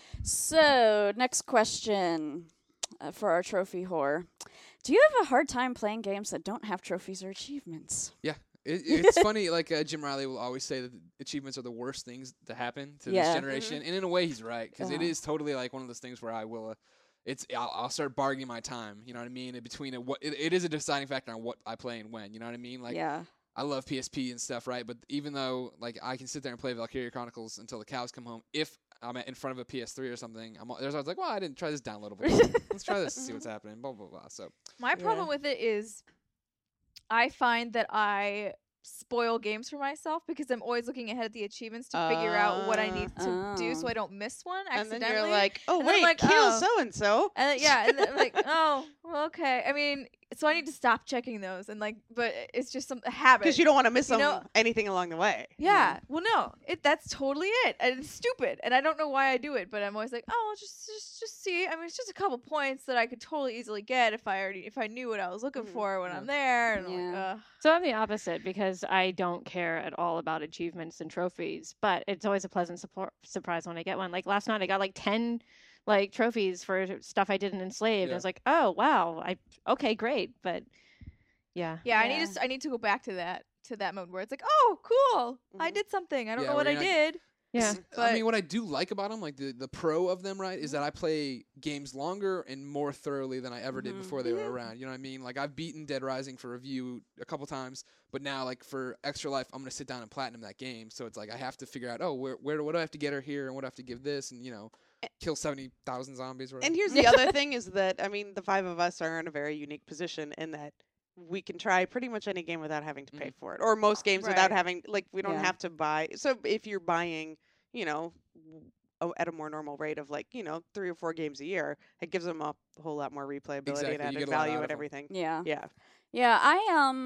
Speaker 1: So, next question for our trophy whore. Do you have a hard time playing games that don't have trophies or achievements?
Speaker 4: It's funny, like Jim Riley will always say that achievements are the worst things to happen to
Speaker 1: Yeah.
Speaker 4: this generation, and in a way, he's right because it
Speaker 1: Uh-huh.
Speaker 4: is totally like one of those things where I will, I'll start bargaining my time. You know what I mean? In between it is a deciding factor on what I play and when. You know what I mean? Like
Speaker 1: yeah.
Speaker 4: I love PSP and stuff, right? But even though like I can sit there and play Valkyria Chronicles until the cows come home, if I'm in front of a PS3 or something, there's always like, well, I didn't try this downloadable. Let's try this and see what's happening. Blah blah blah. So
Speaker 3: My problem with it is I find that I spoil games for myself because I'm always looking ahead at the achievements to figure out what I need to do so I don't miss one
Speaker 2: And
Speaker 3: accidentally.
Speaker 2: then you're like, oh
Speaker 3: And then I'm
Speaker 2: wait,
Speaker 3: like,
Speaker 2: kill
Speaker 3: oh.
Speaker 2: so and so.
Speaker 3: And then, yeah, and then I'm like, oh, well, okay. I mean, so I need to stop checking those and like, but it's just a habit.
Speaker 2: Because you don't want to miss
Speaker 3: You know-
Speaker 2: anything along the way.
Speaker 3: Yeah. Well, no, that's totally it. And it's stupid, and I don't know why I do it, but I'm always like, oh, just see. I mean, it's just a couple points that I could totally easily get if I knew what I was looking for when I'm there. And I'm like,
Speaker 1: Yeah.
Speaker 3: ugh.
Speaker 5: So I'm the opposite because I don't care at all about achievements and trophies, but it's always a pleasant surprise when I get one. Like last night, I got like 10 like trophies for stuff I did in Enslaved.
Speaker 4: Yeah.
Speaker 5: I was like, oh wow, okay, great, but yeah.
Speaker 3: Yeah,
Speaker 1: Yeah.
Speaker 3: I need to go back to that mode where it's like, oh, cool, I
Speaker 2: Mhm.
Speaker 3: did something. I don't
Speaker 4: Yeah,
Speaker 3: know what
Speaker 4: where
Speaker 3: I
Speaker 4: you're
Speaker 3: did.
Speaker 5: Yeah.
Speaker 4: I
Speaker 3: But-
Speaker 4: mean, what I do like about them, like the pro of them, right, is that I play games longer and more thoroughly than I ever did
Speaker 1: Mhm.
Speaker 4: before they were around. You know what I mean? Like I've beaten Dead Rising for review a couple times, but now like for Extra Life, I'm gonna sit down and platinum that game. So it's like I have to figure out, oh, what do I have to get her here, and what do I have to give this, and kill 70,000 zombies. Or whatever.
Speaker 2: And here's the other thing is that, I mean, the five of us are in a very unique position in that we can try pretty much any game without having to pay for it. Or most games without
Speaker 3: Right.
Speaker 2: having, like, we don't
Speaker 1: Yeah.
Speaker 2: have to buy. So if you're buying, at a more normal rate of, like, 3 or 4 games a year, it gives them a whole lot more replayability
Speaker 4: Exactly,
Speaker 2: and
Speaker 4: you
Speaker 2: added
Speaker 4: get a lot out
Speaker 2: value
Speaker 4: of
Speaker 2: and
Speaker 4: 'em.
Speaker 2: everything.
Speaker 1: Yeah.
Speaker 2: Yeah.
Speaker 1: Yeah,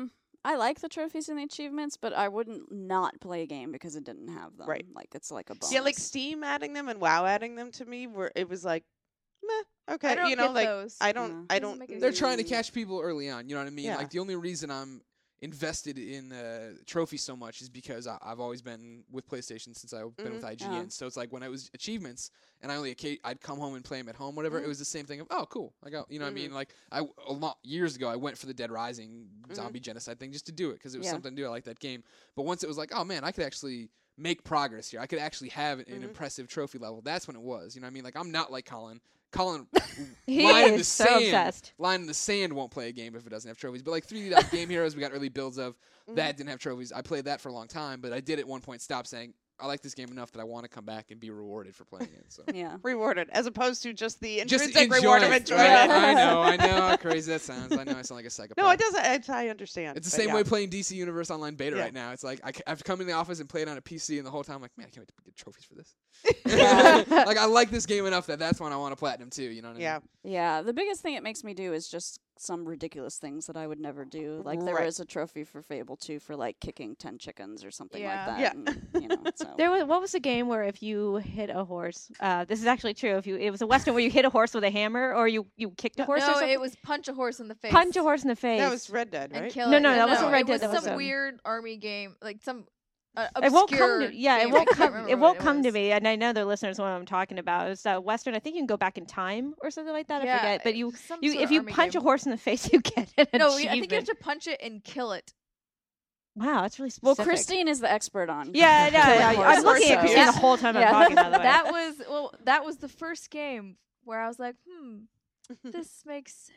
Speaker 1: I like the trophies and the achievements, but I wouldn't not play a game because it didn't have them.
Speaker 2: Right.
Speaker 1: Like it's like a bonus.
Speaker 2: Yeah, like Steam adding them and WoW adding them to me, where it was like, meh, okay,
Speaker 3: I don't
Speaker 2: you know,
Speaker 3: get
Speaker 2: like
Speaker 3: those.
Speaker 2: I
Speaker 1: No.
Speaker 2: don't, I
Speaker 3: Doesn't
Speaker 2: don't.
Speaker 3: make any
Speaker 4: They're
Speaker 3: sense.
Speaker 4: trying to catch people early on. You know what I mean?
Speaker 2: Yeah.
Speaker 4: Like the only reason I'm invested in trophies so much is because I've always been with PlayStation since I've been with IGN.
Speaker 1: Yeah.
Speaker 4: So it's like when I was achievements and I'd come home and play them at home, whatever. It was the same thing of cool. I got what I mean. Like years ago I went for the Dead Rising zombie genocide thing just to do it because it was
Speaker 1: Yeah.
Speaker 4: something to do. I like that game. But once it was like, oh man, I could actually make progress here. I could actually have an impressive trophy level. That's when it was. You know what I mean? Like I'm not like Colin. Colin,
Speaker 5: He
Speaker 4: line in the
Speaker 5: is so
Speaker 4: sand.
Speaker 5: obsessed.
Speaker 4: Line in the sand won't play a game if it doesn't have trophies. But like 3D Game Heroes, we got early builds of that didn't have trophies. I played that for a long time, but I did at one point stop saying I like this game enough that I want to come back and be rewarded for playing it. So
Speaker 1: Yeah.
Speaker 2: Rewarded as opposed to just the
Speaker 4: just
Speaker 2: intrinsic
Speaker 4: enjoy
Speaker 2: reward of
Speaker 4: it.
Speaker 2: enjoyment.
Speaker 4: I know how crazy that sounds. I know I sound like a psychopath.
Speaker 2: No, it doesn't. I understand.
Speaker 4: It's the
Speaker 2: but
Speaker 4: same
Speaker 2: yeah.
Speaker 4: way playing DC Universe Online Beta
Speaker 2: Yeah.
Speaker 4: right now. It's like I've come in the office and played on a PC, and the whole time I'm like, man, I can't wait to get trophies for this. Like I like this game enough that's when I want to platinum too. You know what I mean?
Speaker 2: Yeah.
Speaker 1: Yeah, the biggest thing it makes me do is just some ridiculous things that I would never do. Like there
Speaker 2: Right.
Speaker 1: was a trophy for Fable 2 for like kicking 10 chickens or something
Speaker 3: Yeah.
Speaker 1: like that.
Speaker 2: Yeah.
Speaker 1: And, you know, so.
Speaker 5: What was the game where if you hit a horse? This is actually true. It was a western where you hit a horse with a hammer, or you kicked a horse. or
Speaker 3: No,
Speaker 5: something?
Speaker 3: it was punch a horse in the face.
Speaker 5: punch a horse in the face.
Speaker 2: That was Red Dead,
Speaker 3: and
Speaker 2: right?
Speaker 3: kill
Speaker 5: No,
Speaker 3: it.
Speaker 5: no, that wasn't Red
Speaker 3: It
Speaker 5: Dead,
Speaker 3: was
Speaker 5: that was
Speaker 3: some
Speaker 5: a-
Speaker 3: weird army game, like some
Speaker 5: It won't come.
Speaker 3: obscure
Speaker 5: To, yeah,
Speaker 3: game.
Speaker 5: it
Speaker 3: I
Speaker 5: won't
Speaker 3: can't
Speaker 5: come.
Speaker 3: remember
Speaker 5: It
Speaker 3: what
Speaker 5: won't come to
Speaker 3: was.
Speaker 5: me, and I know the listeners know what I'm talking about. It's a western. I think you can go back in time or something like that. I
Speaker 3: Yeah,
Speaker 5: forget. But
Speaker 3: it
Speaker 5: you,
Speaker 3: was some
Speaker 5: you,
Speaker 3: sort
Speaker 5: if
Speaker 3: of
Speaker 5: you
Speaker 3: army
Speaker 5: punch
Speaker 3: game.
Speaker 5: a horse in the face, you get an
Speaker 3: No,
Speaker 5: achievement.
Speaker 3: I think you have to punch it and kill it.
Speaker 5: Wow, that's really
Speaker 1: Well,
Speaker 5: specific.
Speaker 1: Christine is the expert on.
Speaker 5: Yeah, no,
Speaker 1: killing
Speaker 5: I'm
Speaker 1: horses,
Speaker 5: looking at
Speaker 1: so-
Speaker 5: Christine the whole time
Speaker 1: Yeah.
Speaker 5: I'm talking. By the way.
Speaker 3: That was the first game where I was like, this makes sense.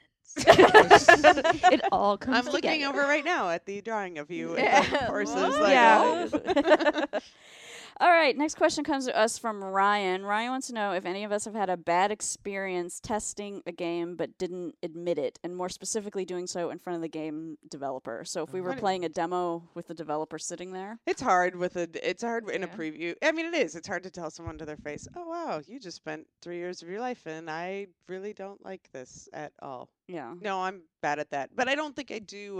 Speaker 5: It all comes
Speaker 2: I'm looking
Speaker 5: together.
Speaker 2: over right now at the drawing of you with
Speaker 3: Yeah.
Speaker 2: the horses.
Speaker 3: What?
Speaker 2: Like,
Speaker 5: Yeah.
Speaker 2: oh.
Speaker 1: All right, next question comes to us from Ryan. Ryan wants to know if any of us have had a bad experience testing a game but didn't admit it, and more specifically doing so in front of the game developer. So if we were
Speaker 2: Right.
Speaker 1: playing a demo with the developer sitting there.
Speaker 2: It's hard it's hard in a
Speaker 3: Yeah.
Speaker 2: preview. I mean, it is. It's hard to tell someone to their face, "Oh wow, you just spent 3 years of your life, and I really don't like this at all."
Speaker 1: Yeah.
Speaker 2: No, I'm bad at that, but I don't think I do.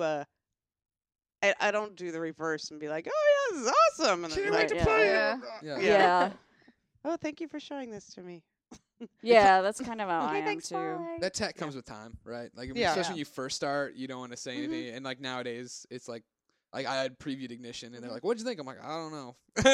Speaker 2: I don't do the reverse and be like, "Oh yeah, this is awesome," and then
Speaker 4: Can't
Speaker 2: be
Speaker 4: wait
Speaker 2: like,
Speaker 4: to play
Speaker 3: Yeah.
Speaker 4: it.
Speaker 2: Yeah.
Speaker 1: Yeah.
Speaker 2: "Oh, thank you for showing this to me."
Speaker 1: Yeah, that's kind of how I
Speaker 3: Okay,
Speaker 1: am
Speaker 3: thanks,
Speaker 1: too.
Speaker 3: bye.
Speaker 4: That tech comes with time, right? Like,
Speaker 2: Yeah.
Speaker 4: especially when you first start, you don't want to say
Speaker 2: Mhm.
Speaker 4: anything. And like nowadays, it's like I had previewed Ignition, and they're like, "What'd you think?" I'm like, "I don't know."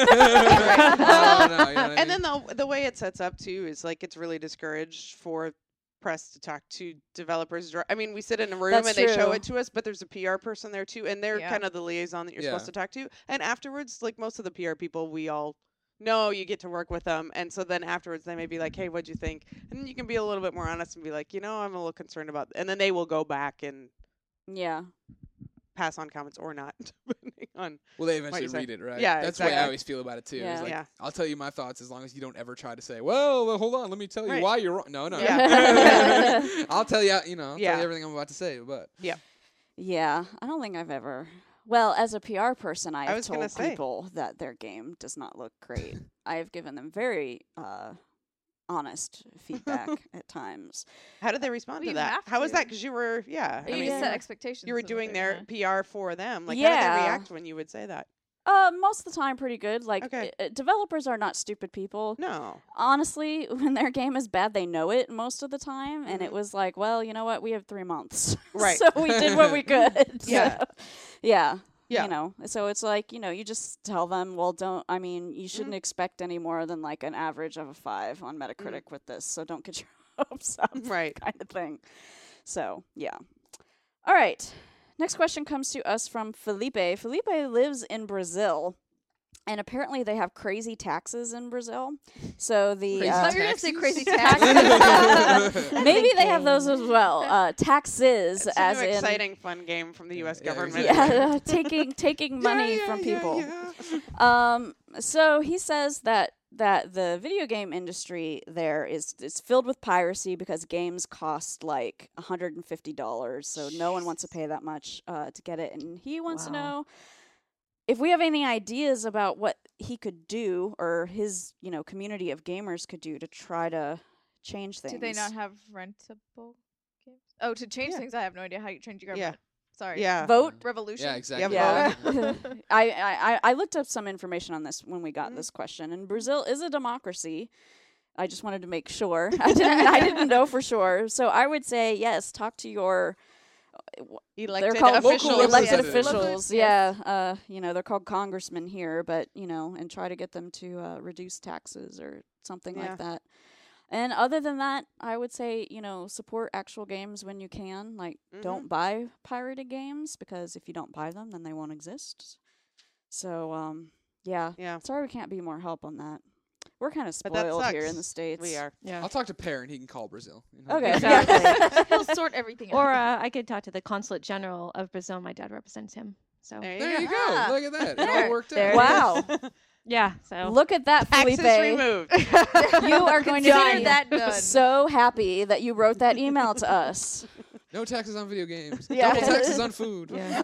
Speaker 4: I don't know. You know what I
Speaker 2: And
Speaker 4: mean?
Speaker 2: then the way it sets up too is like it's really discouraged for press to talk to developers. I mean, we sit in a room
Speaker 1: That's
Speaker 2: and they show
Speaker 1: true.
Speaker 2: it to us, but there's a PR person there too, and they're
Speaker 3: Yeah.
Speaker 2: kind of the liaison that you're
Speaker 4: Yeah.
Speaker 2: supposed to talk to. And afterwards, like most of the PR people, we all know you get to work with them, and so then afterwards they may be like, "Hey, what'd you think?" And then you can be a little bit more honest and be like, I'm a little concerned about," and then they will go back and
Speaker 1: Yeah.
Speaker 2: pass on comments or not, depending on.
Speaker 4: Well, they
Speaker 2: you
Speaker 4: eventually
Speaker 2: say.
Speaker 4: read it, right?
Speaker 2: Yeah,
Speaker 4: That's the way I
Speaker 2: exactly.
Speaker 4: always feel about it too.
Speaker 1: Yeah.
Speaker 4: It's like,
Speaker 2: Yeah.
Speaker 4: I'll tell you my thoughts as long as you don't ever try to say, "Well, hold on, let me tell you
Speaker 2: Right.
Speaker 4: why you're wrong." No, no.
Speaker 2: Yeah.
Speaker 4: I'll tell you, I'll tell
Speaker 2: Yeah.
Speaker 4: you everything I'm about to say, but
Speaker 1: Yeah, I don't think I've ever. Well, as a PR person, I have
Speaker 2: was gonna
Speaker 1: told
Speaker 2: say.
Speaker 1: people that their game does not look great. I have given them very honest feedback at times.
Speaker 2: How did they respond
Speaker 3: Well,
Speaker 2: to
Speaker 3: you
Speaker 2: that?
Speaker 3: have
Speaker 2: How was
Speaker 3: to.
Speaker 2: that? Because you were, yeah. I
Speaker 3: You
Speaker 2: mean,
Speaker 3: just set expectations.
Speaker 2: you were
Speaker 3: of what
Speaker 2: doing
Speaker 3: they're
Speaker 2: their
Speaker 3: gonna-
Speaker 2: PR for them. Like, how did
Speaker 1: Yeah.
Speaker 2: they react when you would say that?
Speaker 1: Most of the time, pretty good. Like,
Speaker 2: Okay.
Speaker 1: developers are not stupid people.
Speaker 2: No.
Speaker 1: Honestly, when their game is bad, they know it most of the time. And it
Speaker 2: Mhm.
Speaker 1: was like, well, you know what? We have 3 months.
Speaker 2: Right.
Speaker 1: So we did what we could.
Speaker 2: Yeah.
Speaker 1: So, yeah.
Speaker 2: Yeah.
Speaker 1: You know, so it's like, you just tell them, well, you shouldn't expect any more than like an average of a 5 on Metacritic with this. So don't get your hopes up.
Speaker 2: Right.
Speaker 1: Kind of thing. So, yeah. All right. Next question comes to us from Felipe. Felipe lives in Brazil. And apparently they have crazy taxes in Brazil. So the
Speaker 4: Crazy
Speaker 3: I thought you were gonna say
Speaker 4: taxes?
Speaker 3: crazy taxes.
Speaker 1: maybe they have those as well. Taxes,
Speaker 2: It's
Speaker 1: as
Speaker 2: a new
Speaker 1: in
Speaker 2: exciting fun game from the U.S.
Speaker 4: Yeah,
Speaker 2: government.
Speaker 1: yeah, taking money from people. So he says that the video game industry there is filled with piracy because games cost like $150. So no one wants to pay that much to get it, and he wants to
Speaker 5: Wow.
Speaker 1: know if we have any ideas about what he could do or his community of gamers could do to try to change things.
Speaker 3: Do they not have rentable games? Oh, to change
Speaker 2: Yeah.
Speaker 3: things, I have no idea how you change your
Speaker 2: Yeah.
Speaker 3: government. Sorry.
Speaker 2: Yeah.
Speaker 1: Vote.
Speaker 3: Revolution.
Speaker 4: Yeah, exactly.
Speaker 2: Yeah.
Speaker 1: I looked up some information on this when we got
Speaker 2: Mhm.
Speaker 1: this question, and Brazil is a democracy. I just wanted to make sure. I didn't know for sure. So I would say yes. Talk to your
Speaker 2: Elected
Speaker 1: they're called
Speaker 2: officials.
Speaker 1: local elected
Speaker 4: Yes.
Speaker 1: officials.
Speaker 3: Yes.
Speaker 1: Yeah, they're called congressmen here, but and try to get them to reduce taxes or something
Speaker 2: Yeah.
Speaker 1: like that. And other than that, I would say support actual games when you can. Like, don't buy pirated games because if you don't buy them, then they won't exist. So yeah. Sorry we can't be more help on that. We're kind of
Speaker 2: But that
Speaker 1: spoiled here in
Speaker 2: sucks.
Speaker 1: the States.
Speaker 2: We are.
Speaker 5: Yeah.
Speaker 4: I'll talk to Per and he can call Brazil.
Speaker 1: Okay.
Speaker 5: Exactly.
Speaker 3: He'll sort everything out.
Speaker 5: Or I could talk to the Consulate General of Brazil. My dad represents him. So
Speaker 4: There you go.
Speaker 3: Ah.
Speaker 4: Look at that. It
Speaker 3: There.
Speaker 4: all worked
Speaker 5: There
Speaker 4: out.
Speaker 5: it is.
Speaker 1: Wow.
Speaker 5: yeah. So
Speaker 1: Look at that,
Speaker 2: Taxes
Speaker 1: Felipe.
Speaker 2: removed.
Speaker 1: You are going to
Speaker 3: Consider
Speaker 1: be
Speaker 3: that done.
Speaker 1: so happy that you wrote that email to us.
Speaker 4: No taxes on video games.
Speaker 1: Yeah.
Speaker 4: Double taxes on food.
Speaker 5: yeah.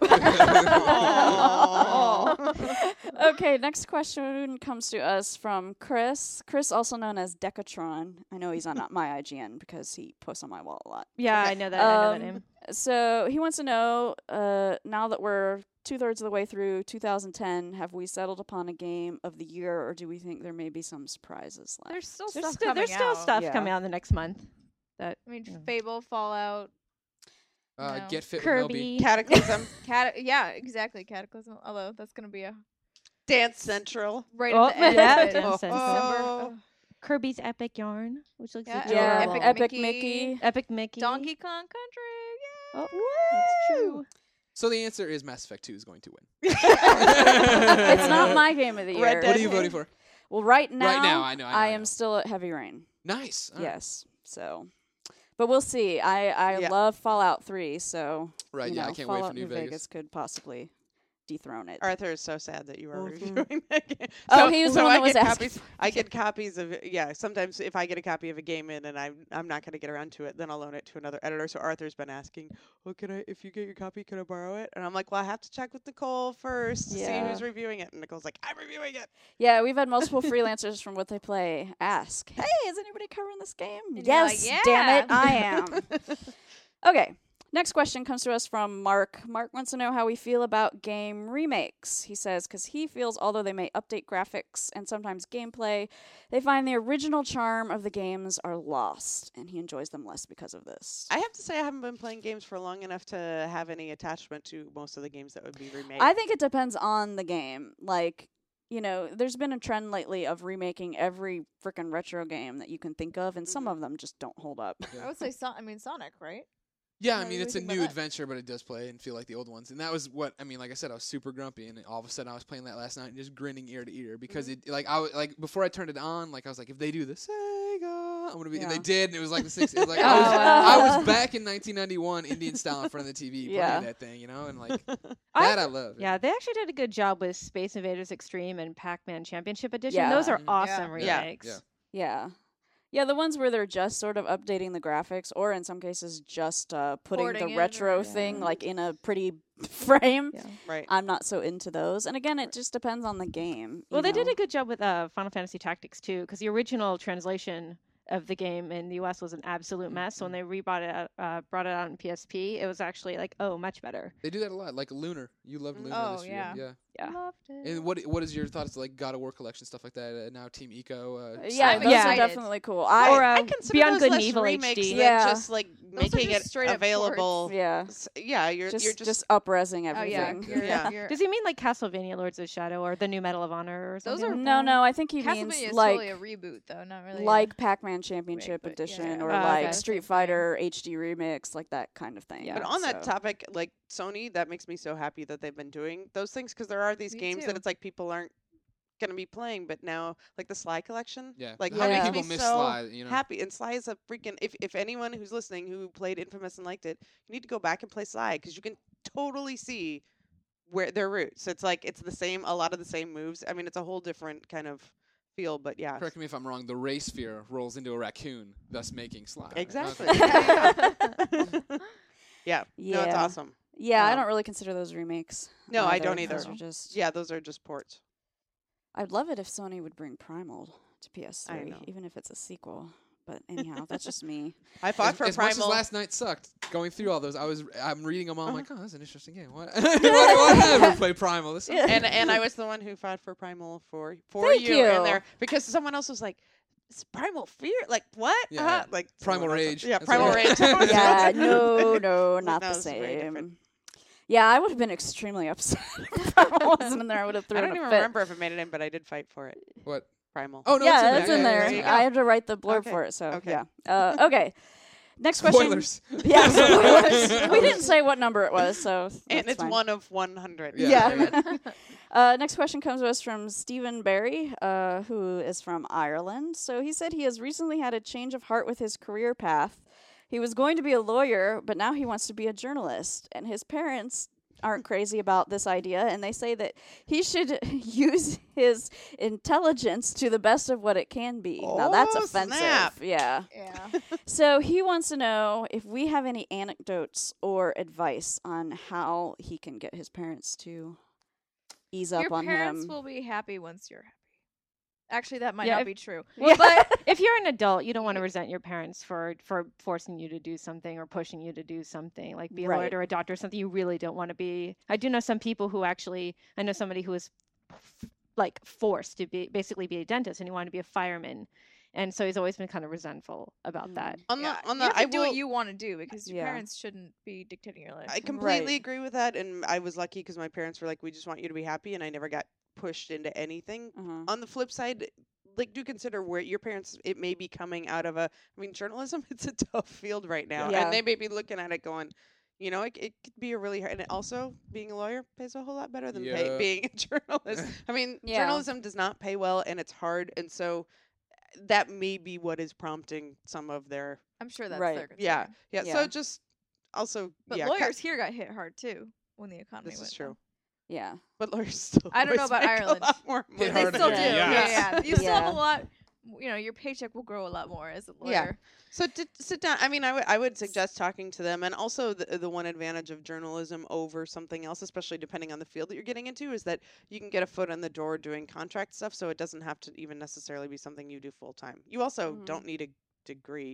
Speaker 2: Aw.
Speaker 1: Okay, next question comes to us from Chris. Chris, also known as Decatron. I know he's on my IGN because he posts on my wall a lot.
Speaker 5: Yeah, I know that. I know that
Speaker 1: Um,
Speaker 5: name.
Speaker 1: So he wants to know, now that we're 2/3 of the way through 2010, have we settled upon a game of the year, or do we think there may be some surprises left?
Speaker 3: There's still
Speaker 5: There's
Speaker 3: stuff
Speaker 5: still,
Speaker 3: coming
Speaker 5: there's still
Speaker 3: out.
Speaker 5: stuff
Speaker 1: Yeah.
Speaker 5: coming out in the next month.
Speaker 3: I mean,
Speaker 5: Yeah.
Speaker 3: Fable, Fallout, No.
Speaker 4: Get fit with Mel B.
Speaker 5: Kirby.
Speaker 2: Cataclysm.
Speaker 3: yeah, exactly, Cataclysm. Although that's gonna be a
Speaker 2: Dance Central.
Speaker 3: right
Speaker 5: Oh,
Speaker 3: at the end
Speaker 5: yeah,
Speaker 3: of it.
Speaker 5: Dance
Speaker 2: Oh.
Speaker 5: Central.
Speaker 3: December.
Speaker 5: Kirby's Epic Yarn, which looks
Speaker 3: Yeah.
Speaker 1: yeah,
Speaker 5: adorable.
Speaker 3: Epic
Speaker 1: Mickey.
Speaker 3: Mickey.
Speaker 5: Epic Mickey.
Speaker 3: Donkey Kong Country.
Speaker 5: Oh, that's true.
Speaker 4: So the answer is Mass Effect 2 is going to win.
Speaker 1: It's not my game of the year.
Speaker 2: Red
Speaker 4: What are you
Speaker 2: Dead.
Speaker 4: voting for?
Speaker 1: Well, right now,
Speaker 4: I know.
Speaker 1: I am still at Heavy Rain.
Speaker 4: Nice. All right.
Speaker 1: Yes. So, but we'll see. I
Speaker 2: Yeah.
Speaker 1: love Fallout 3, so
Speaker 4: Right, yeah, I can't wait
Speaker 1: Fallout
Speaker 4: for New Vegas.
Speaker 1: could possibly dethrone it.
Speaker 2: Arthur is so sad that you are
Speaker 1: Mhm.
Speaker 2: reviewing that game.
Speaker 1: Oh, he was the one
Speaker 2: I
Speaker 1: that was
Speaker 2: get
Speaker 1: asking
Speaker 2: copies. I get copies of it. Yeah, sometimes if I get a copy of a game in and I'm not going to get around to it, then I'll loan it to another editor. So Arthur's been asking, "Well, if you get your copy, can I borrow it?" And I'm like, "Well, I have to check with Nicole first to see
Speaker 1: Yeah.
Speaker 2: who's reviewing it." And Nicole's like, "I'm reviewing it."
Speaker 1: Yeah, we've had multiple freelancers from What They Play ask, "Hey, is anybody covering this game?"
Speaker 3: And you're
Speaker 1: Yes,
Speaker 3: like,
Speaker 1: damn it,
Speaker 3: "Yeah."
Speaker 1: I am. Okay. Next question comes to us from Mark. Mark wants to know how we feel about game remakes. He says, because he feels although they may update graphics and sometimes gameplay, they find the original charm of the games are lost, and he enjoys them less because of this.
Speaker 2: I have to say, I haven't been playing games for long enough to have any attachment to most of the games that would be remade.
Speaker 1: I think it depends on the game. Like, there's been a trend lately of remaking every freaking retro game that you can think of, and some
Speaker 2: Mhm.
Speaker 1: of them just don't hold up.
Speaker 3: I would say Sonic, right?
Speaker 4: Yeah, I
Speaker 3: Yeah,
Speaker 4: mean,
Speaker 3: we
Speaker 4: it's a
Speaker 3: think about
Speaker 4: new
Speaker 3: that.
Speaker 4: adventure, but it does play and feel like the old ones. And that was what, I mean, like I said, I was super grumpy, and all of a sudden I was playing that last night and just grinning ear to ear because it, before I turned it on, like, I was like, if they do the Sega, I'm going to be, and they
Speaker 1: Yeah.
Speaker 4: did, and it was like the six, it was like,
Speaker 1: Oh,
Speaker 4: I
Speaker 1: wow.
Speaker 4: was back in 1991 Indian style in front of the TV
Speaker 1: Yeah.
Speaker 4: playing that thing, and like, that
Speaker 5: I-
Speaker 4: I love.
Speaker 5: Yeah, they actually did a good job with Space Invaders Extreme and Pac-Man Championship Edition.
Speaker 1: Yeah.
Speaker 5: Those are
Speaker 4: Mhm.
Speaker 5: awesome
Speaker 2: Yeah.
Speaker 5: remakes.
Speaker 4: Yeah.
Speaker 1: Yeah. Yeah, the ones where they're just sort of updating the graphics, or in some cases just putting
Speaker 3: Porting
Speaker 1: the
Speaker 3: it
Speaker 1: retro
Speaker 3: or-
Speaker 1: thing
Speaker 5: Yeah.
Speaker 1: like in a pretty frame.
Speaker 5: Yeah.
Speaker 2: right.
Speaker 1: I'm not so into those. And again, it just depends on the game.
Speaker 5: Well,
Speaker 1: you
Speaker 5: they did
Speaker 1: know?
Speaker 5: a good job with Final Fantasy Tactics too, because the original translation of the game in the US was an absolute mess. So when they brought it out on PSP, it was actually like, oh, much better.
Speaker 4: They do that a lot, like Lunar. You loved Lunar
Speaker 3: Oh,
Speaker 4: this year.
Speaker 3: yeah.
Speaker 4: Yeah.
Speaker 5: Yeah.
Speaker 3: Loved it.
Speaker 4: And what is your thoughts like God of War collection stuff like that? Now Team Eco.
Speaker 1: Yeah,
Speaker 3: I'm
Speaker 1: those are
Speaker 3: excited.
Speaker 1: definitely cool.
Speaker 5: Or,
Speaker 2: I
Speaker 5: uh,
Speaker 2: consider
Speaker 5: Beyond
Speaker 2: those
Speaker 5: Good and
Speaker 2: less
Speaker 5: Evil
Speaker 2: remakes
Speaker 5: HD.
Speaker 2: than
Speaker 1: Yeah.
Speaker 2: just like
Speaker 3: Those are
Speaker 2: making
Speaker 3: just
Speaker 2: it
Speaker 3: straight up
Speaker 2: available.
Speaker 1: yeah,
Speaker 2: Yeah, you're
Speaker 1: just
Speaker 2: just
Speaker 1: up-resing
Speaker 3: Oh yeah,
Speaker 1: everything.
Speaker 3: you're,
Speaker 2: Yeah.
Speaker 3: you're,
Speaker 5: Does he mean like Castlevania Lords of Shadow or the new Medal of Honor or
Speaker 3: Those
Speaker 5: something?
Speaker 3: are-
Speaker 1: No, I think he
Speaker 3: Castlevania
Speaker 1: means
Speaker 3: is
Speaker 1: like
Speaker 3: totally a reboot though, not really.
Speaker 1: like Pac-Man Championship
Speaker 3: but yeah.
Speaker 1: Edition or
Speaker 5: Oh,
Speaker 1: like
Speaker 5: okay.
Speaker 1: Street
Speaker 3: Same thing.
Speaker 1: Fighter HD Remix, like that kind of thing.
Speaker 5: Yeah.
Speaker 2: But on that
Speaker 1: So-
Speaker 2: topic, like Sony, that makes me so happy that they've been doing those things because there are these
Speaker 3: Me
Speaker 2: games
Speaker 3: too.
Speaker 2: that it's like people aren't going to be playing, but now like the Sly collection.
Speaker 4: Yeah.
Speaker 2: Like
Speaker 4: How many
Speaker 1: Yeah.
Speaker 2: makes
Speaker 4: people
Speaker 2: me
Speaker 4: miss
Speaker 2: so
Speaker 4: Sly?
Speaker 2: happy. And Sly is a freaking. If anyone who's listening who played Infamous and liked it, you need to go back and play Sly because you can totally see where their roots. It's like it's the same, a lot of the same moves. I mean, it's a whole different kind of feel, but yeah.
Speaker 4: Correct me if I'm wrong. The Ray Sphere rolls into a raccoon, thus making Sly. right?
Speaker 2: Exactly.
Speaker 4: Okay.
Speaker 2: Yeah. No, it's
Speaker 1: Yeah.
Speaker 2: awesome.
Speaker 1: Yeah, I
Speaker 2: Um,
Speaker 1: don't really consider those remakes.
Speaker 2: No, I don't
Speaker 1: Those
Speaker 2: either.
Speaker 1: are just
Speaker 2: Yeah, those are just ports.
Speaker 1: I'd love it if Sony would bring Primal to PS3,
Speaker 2: know.
Speaker 1: even if it's a sequel. But anyhow, that's just me.
Speaker 2: I fought for
Speaker 4: As much as
Speaker 2: Primal.
Speaker 4: last night sucked, going through all those, I'm reading them all. I'm like, oh, that's an interesting game. Why did I ever play Primal? This sounds
Speaker 2: and I was the one who fought for Primal for
Speaker 1: Thank
Speaker 2: you
Speaker 1: you.
Speaker 2: in there because someone else was like, "It's Primal Fear, like what?"
Speaker 4: Yeah.
Speaker 2: Like
Speaker 4: Primal
Speaker 2: someone else-
Speaker 4: Rage.
Speaker 2: Yeah,
Speaker 4: That's
Speaker 2: Primal
Speaker 4: what-
Speaker 2: Rage.
Speaker 1: Yeah, no, not
Speaker 2: That
Speaker 1: the
Speaker 2: was very different.
Speaker 1: same. Yeah, I would have been extremely upset if Primal wasn't in there. I would have
Speaker 2: I
Speaker 1: thrown
Speaker 2: don't
Speaker 1: a
Speaker 2: even
Speaker 1: fit.
Speaker 2: remember if it made it in, but I did fight for it.
Speaker 4: What?
Speaker 2: Primal.
Speaker 4: Oh, no,
Speaker 1: Yeah,
Speaker 4: it's
Speaker 1: that's in there.
Speaker 2: There you go.
Speaker 1: I had to write the blurb
Speaker 2: Okay.
Speaker 1: for it, so
Speaker 2: Okay.
Speaker 1: yeah. Okay. Next question.
Speaker 4: Spoilers.
Speaker 1: Yeah, spoilers. We didn't say what number it was, so
Speaker 2: and
Speaker 1: that's
Speaker 2: it's
Speaker 1: fine.
Speaker 2: 1 of 100.
Speaker 1: Yeah. Next question comes to us from Stephen Barry, who is from Ireland. So he said he has recently had a change of heart with his career path. He was going to be a lawyer, but now he wants to be a journalist. And his parents aren't crazy about this idea, and they say that he should use his intelligence to the best of what it can be. Now that's
Speaker 2: Oh,
Speaker 1: offensive.
Speaker 2: snap.
Speaker 1: Yeah.
Speaker 3: Yeah.
Speaker 1: So he wants to know if we have any anecdotes or advice on how he can get his parents to ease up
Speaker 3: Your
Speaker 1: on
Speaker 3: parents
Speaker 1: him.
Speaker 3: will be happy once you're happy. Actually, that might
Speaker 5: Yeah,
Speaker 3: not
Speaker 5: if-
Speaker 3: be true.
Speaker 5: Well,
Speaker 3: But
Speaker 5: if you're an adult, you don't want to resent your parents for forcing you to do something or pushing you to do something, like be a lawyer
Speaker 1: Right.
Speaker 5: or a doctor, something you really don't want to be. I do know some people who actually, I know somebody who was like forced to basically be a dentist, and he wanted to be a fireman, and so he's always been kind of resentful about that.
Speaker 2: On
Speaker 3: yeah,
Speaker 2: the on
Speaker 3: you
Speaker 2: the
Speaker 3: have
Speaker 2: I
Speaker 3: to do
Speaker 2: will
Speaker 3: what you want to do because your
Speaker 1: Yeah.
Speaker 3: parents shouldn't be dictating your life.
Speaker 2: I completely
Speaker 1: Right.
Speaker 2: agree with that, and I was lucky because my parents were like, "We just want you to be happy," and I never got pushed into anything.
Speaker 1: Uh-huh.
Speaker 2: On the flip side, like, do consider where your parents, it may be coming out of journalism, it's a tough field right now,
Speaker 1: Yeah.
Speaker 2: and they may be looking at it going, it could be a really hard, and also being a lawyer pays a whole lot better than
Speaker 4: Yeah.
Speaker 2: being a journalist.
Speaker 1: Yeah.
Speaker 2: Journalism does not pay well, and it's hard, and so that may be what is prompting some of their,
Speaker 3: I'm sure that's
Speaker 1: Right.
Speaker 3: their concern.
Speaker 2: yeah.
Speaker 1: Yeah.
Speaker 2: So just also,
Speaker 3: But
Speaker 2: yeah,
Speaker 3: lawyers here got hit hard too when the economy
Speaker 2: this
Speaker 3: went
Speaker 2: is true.
Speaker 3: down.
Speaker 1: Yeah.
Speaker 2: But lawyers still
Speaker 3: I don't know
Speaker 2: always
Speaker 3: about
Speaker 2: make
Speaker 3: Ireland.
Speaker 2: a lot more
Speaker 3: They
Speaker 2: money.
Speaker 4: harder.
Speaker 3: still do.
Speaker 4: Yeah.
Speaker 3: Yeah. You still have
Speaker 1: Yeah.
Speaker 3: a lot. Your paycheck will grow a lot more as a lawyer.
Speaker 2: Yeah. So to sit down, I would suggest talking to them, and also the one advantage of journalism over something else, especially depending on the field that you're getting into, is that you can get a foot in the door doing contract stuff, so it doesn't have to even necessarily be something you do full time. You also
Speaker 1: Mhm.
Speaker 2: don't need a degree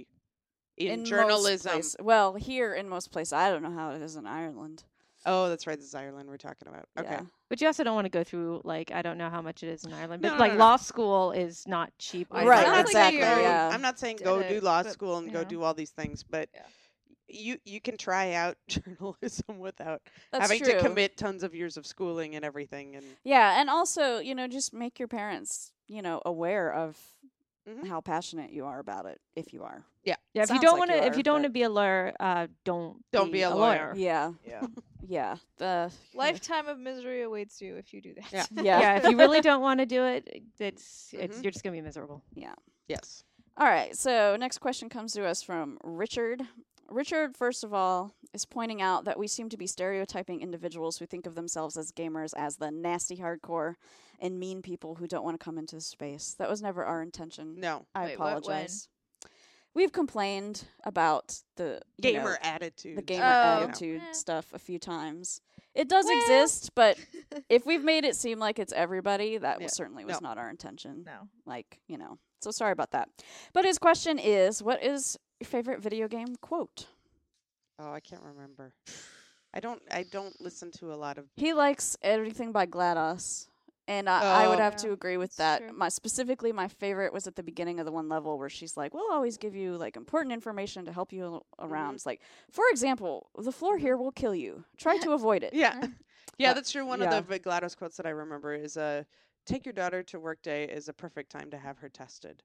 Speaker 2: in
Speaker 1: most
Speaker 2: journalism.
Speaker 1: well, here in most places, I don't know how it is in Ireland.
Speaker 2: Oh, that's right. This is Ireland we're talking about. Okay.
Speaker 1: Yeah.
Speaker 5: But you also don't want to go through, like, I don't know how much it is in Ireland, but
Speaker 2: No, no,
Speaker 5: like
Speaker 2: no.
Speaker 5: law school is not cheap.
Speaker 3: Right,
Speaker 5: either.
Speaker 1: Right,
Speaker 2: I'm not
Speaker 1: exactly,
Speaker 2: saying go-
Speaker 1: yeah.
Speaker 2: I'm not saying
Speaker 3: Did
Speaker 2: go
Speaker 3: it,
Speaker 2: do law
Speaker 3: but,
Speaker 2: school and
Speaker 3: you
Speaker 2: go
Speaker 3: know.
Speaker 2: do all these things, but
Speaker 3: Yeah.
Speaker 2: you can try out journalism without
Speaker 1: That's
Speaker 2: having
Speaker 1: true.
Speaker 2: to commit tons of years of schooling and everything. And
Speaker 1: Yeah, and also, just make your parents, aware of
Speaker 2: Mhm.
Speaker 1: how passionate you are about it, if you are.
Speaker 5: Yeah, if you
Speaker 1: Sounds
Speaker 5: don't
Speaker 1: like
Speaker 5: want to,
Speaker 1: you
Speaker 5: if
Speaker 1: are,
Speaker 5: you don't want
Speaker 1: but-
Speaker 5: to be a lawyer, don't
Speaker 2: Don't be a lawyer.
Speaker 1: Yeah,
Speaker 2: yeah.
Speaker 1: yeah. The
Speaker 3: Lifetime of misery awaits you if you do that.
Speaker 2: Yeah.
Speaker 1: yeah.
Speaker 5: Yeah, if you really don't want to do it, it's
Speaker 2: Mhm.
Speaker 5: you're just gonna be miserable.
Speaker 2: Yes.
Speaker 1: All right, so next question comes to us from Richard. Richard, first of all, is pointing out that we seem to be stereotyping individuals who think of themselves as gamers as the nasty hardcore and mean people who don't want to come into the space. That was never our intention.
Speaker 2: No.
Speaker 1: I
Speaker 3: Wait, what, when?
Speaker 1: apologize. We've complained about the you know,
Speaker 2: Gamer attitude.
Speaker 1: the gamer
Speaker 3: Oh.
Speaker 1: attitude
Speaker 3: Eh.
Speaker 1: stuff a few times. It does
Speaker 3: Well.
Speaker 1: exist, but if we've made it seem like it's everybody, that
Speaker 2: Yeah.
Speaker 1: certainly was
Speaker 2: No.
Speaker 1: not our intention.
Speaker 3: No.
Speaker 1: So sorry about that. But his question is, what is your favorite video game quote?
Speaker 2: Oh, I can't remember. I don't listen to a lot of.
Speaker 1: He likes everything by GLaDOS. And I would
Speaker 2: Oh.
Speaker 1: have to
Speaker 3: Yeah,
Speaker 1: agree with
Speaker 3: that's
Speaker 1: that.
Speaker 3: true.
Speaker 1: Specifically, my favorite was at the beginning of the one level where she's like, "We'll always give you like important information to help you around." It's like, for example, the floor here will kill you. Try to avoid it.
Speaker 2: Yeah. Yeah,
Speaker 1: Uh,
Speaker 2: that's true. One
Speaker 1: yeah.
Speaker 2: of the GLaDOS quotes that I remember is take your daughter to work day is a perfect time to have her tested.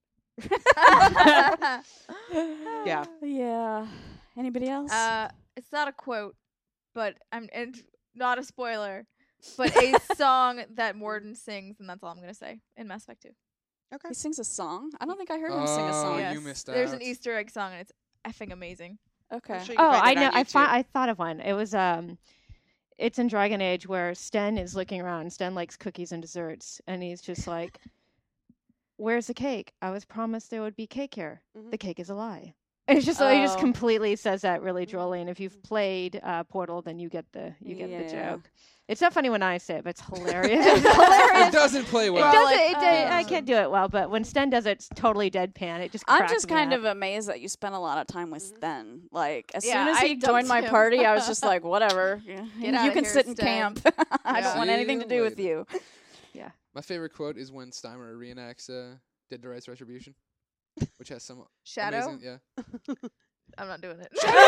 Speaker 2: Yeah.
Speaker 1: Yeah. Anybody else?
Speaker 3: It's not a quote, but and not a spoiler, but a song that Morden sings, and that's all I'm gonna say in Mass Effect 2.
Speaker 2: Okay.
Speaker 1: He sings a song. I don't think I heard him sing a
Speaker 4: Oh,
Speaker 1: song.
Speaker 4: you missed
Speaker 3: There's
Speaker 4: out.
Speaker 3: an Easter egg song, and it's effing amazing.
Speaker 1: Okay.
Speaker 2: I'm sure you can
Speaker 5: Oh,
Speaker 2: find
Speaker 5: I
Speaker 2: it
Speaker 5: know.
Speaker 2: on
Speaker 5: I
Speaker 2: YouTube.
Speaker 5: I thought of one. It was it's in Dragon Age where Sten is looking around. Sten likes cookies and desserts, and he's just like, "Where's the cake? I was promised there would be cake here.
Speaker 2: Mhm.
Speaker 5: The cake is a lie." And it's just he just
Speaker 1: Oh.
Speaker 5: completely says that really
Speaker 2: Mhm.
Speaker 5: drolly. And if you've played Portal, then you get the
Speaker 1: Yeah.
Speaker 5: joke. It's not funny when I say it, but it's hilarious. It's hilarious.
Speaker 4: It doesn't play
Speaker 5: It
Speaker 4: well.
Speaker 5: doesn't. I can't do it well, but when Sten does it, it's totally deadpan. It just.
Speaker 1: I'm
Speaker 5: cracks
Speaker 1: just
Speaker 5: me
Speaker 1: kind
Speaker 5: up.
Speaker 1: of amazed that you spent a lot of time with Sten. Like, as
Speaker 3: Yeah,
Speaker 1: soon as
Speaker 3: I
Speaker 1: he joined
Speaker 3: dumped
Speaker 1: my
Speaker 3: him.
Speaker 1: party, I was just like, whatever.
Speaker 3: Get
Speaker 1: You
Speaker 3: outta
Speaker 1: can
Speaker 3: here,
Speaker 1: sit in
Speaker 3: Sten.
Speaker 1: camp. I don't
Speaker 3: Yeah.
Speaker 1: want anything to
Speaker 4: See
Speaker 1: do
Speaker 4: you
Speaker 1: with
Speaker 4: later.
Speaker 1: you.
Speaker 4: My favorite quote is when Steimer reenacts Dead to Rights Retribution, which has some
Speaker 3: Shadow.
Speaker 4: amazing, yeah.
Speaker 3: I'm not doing it.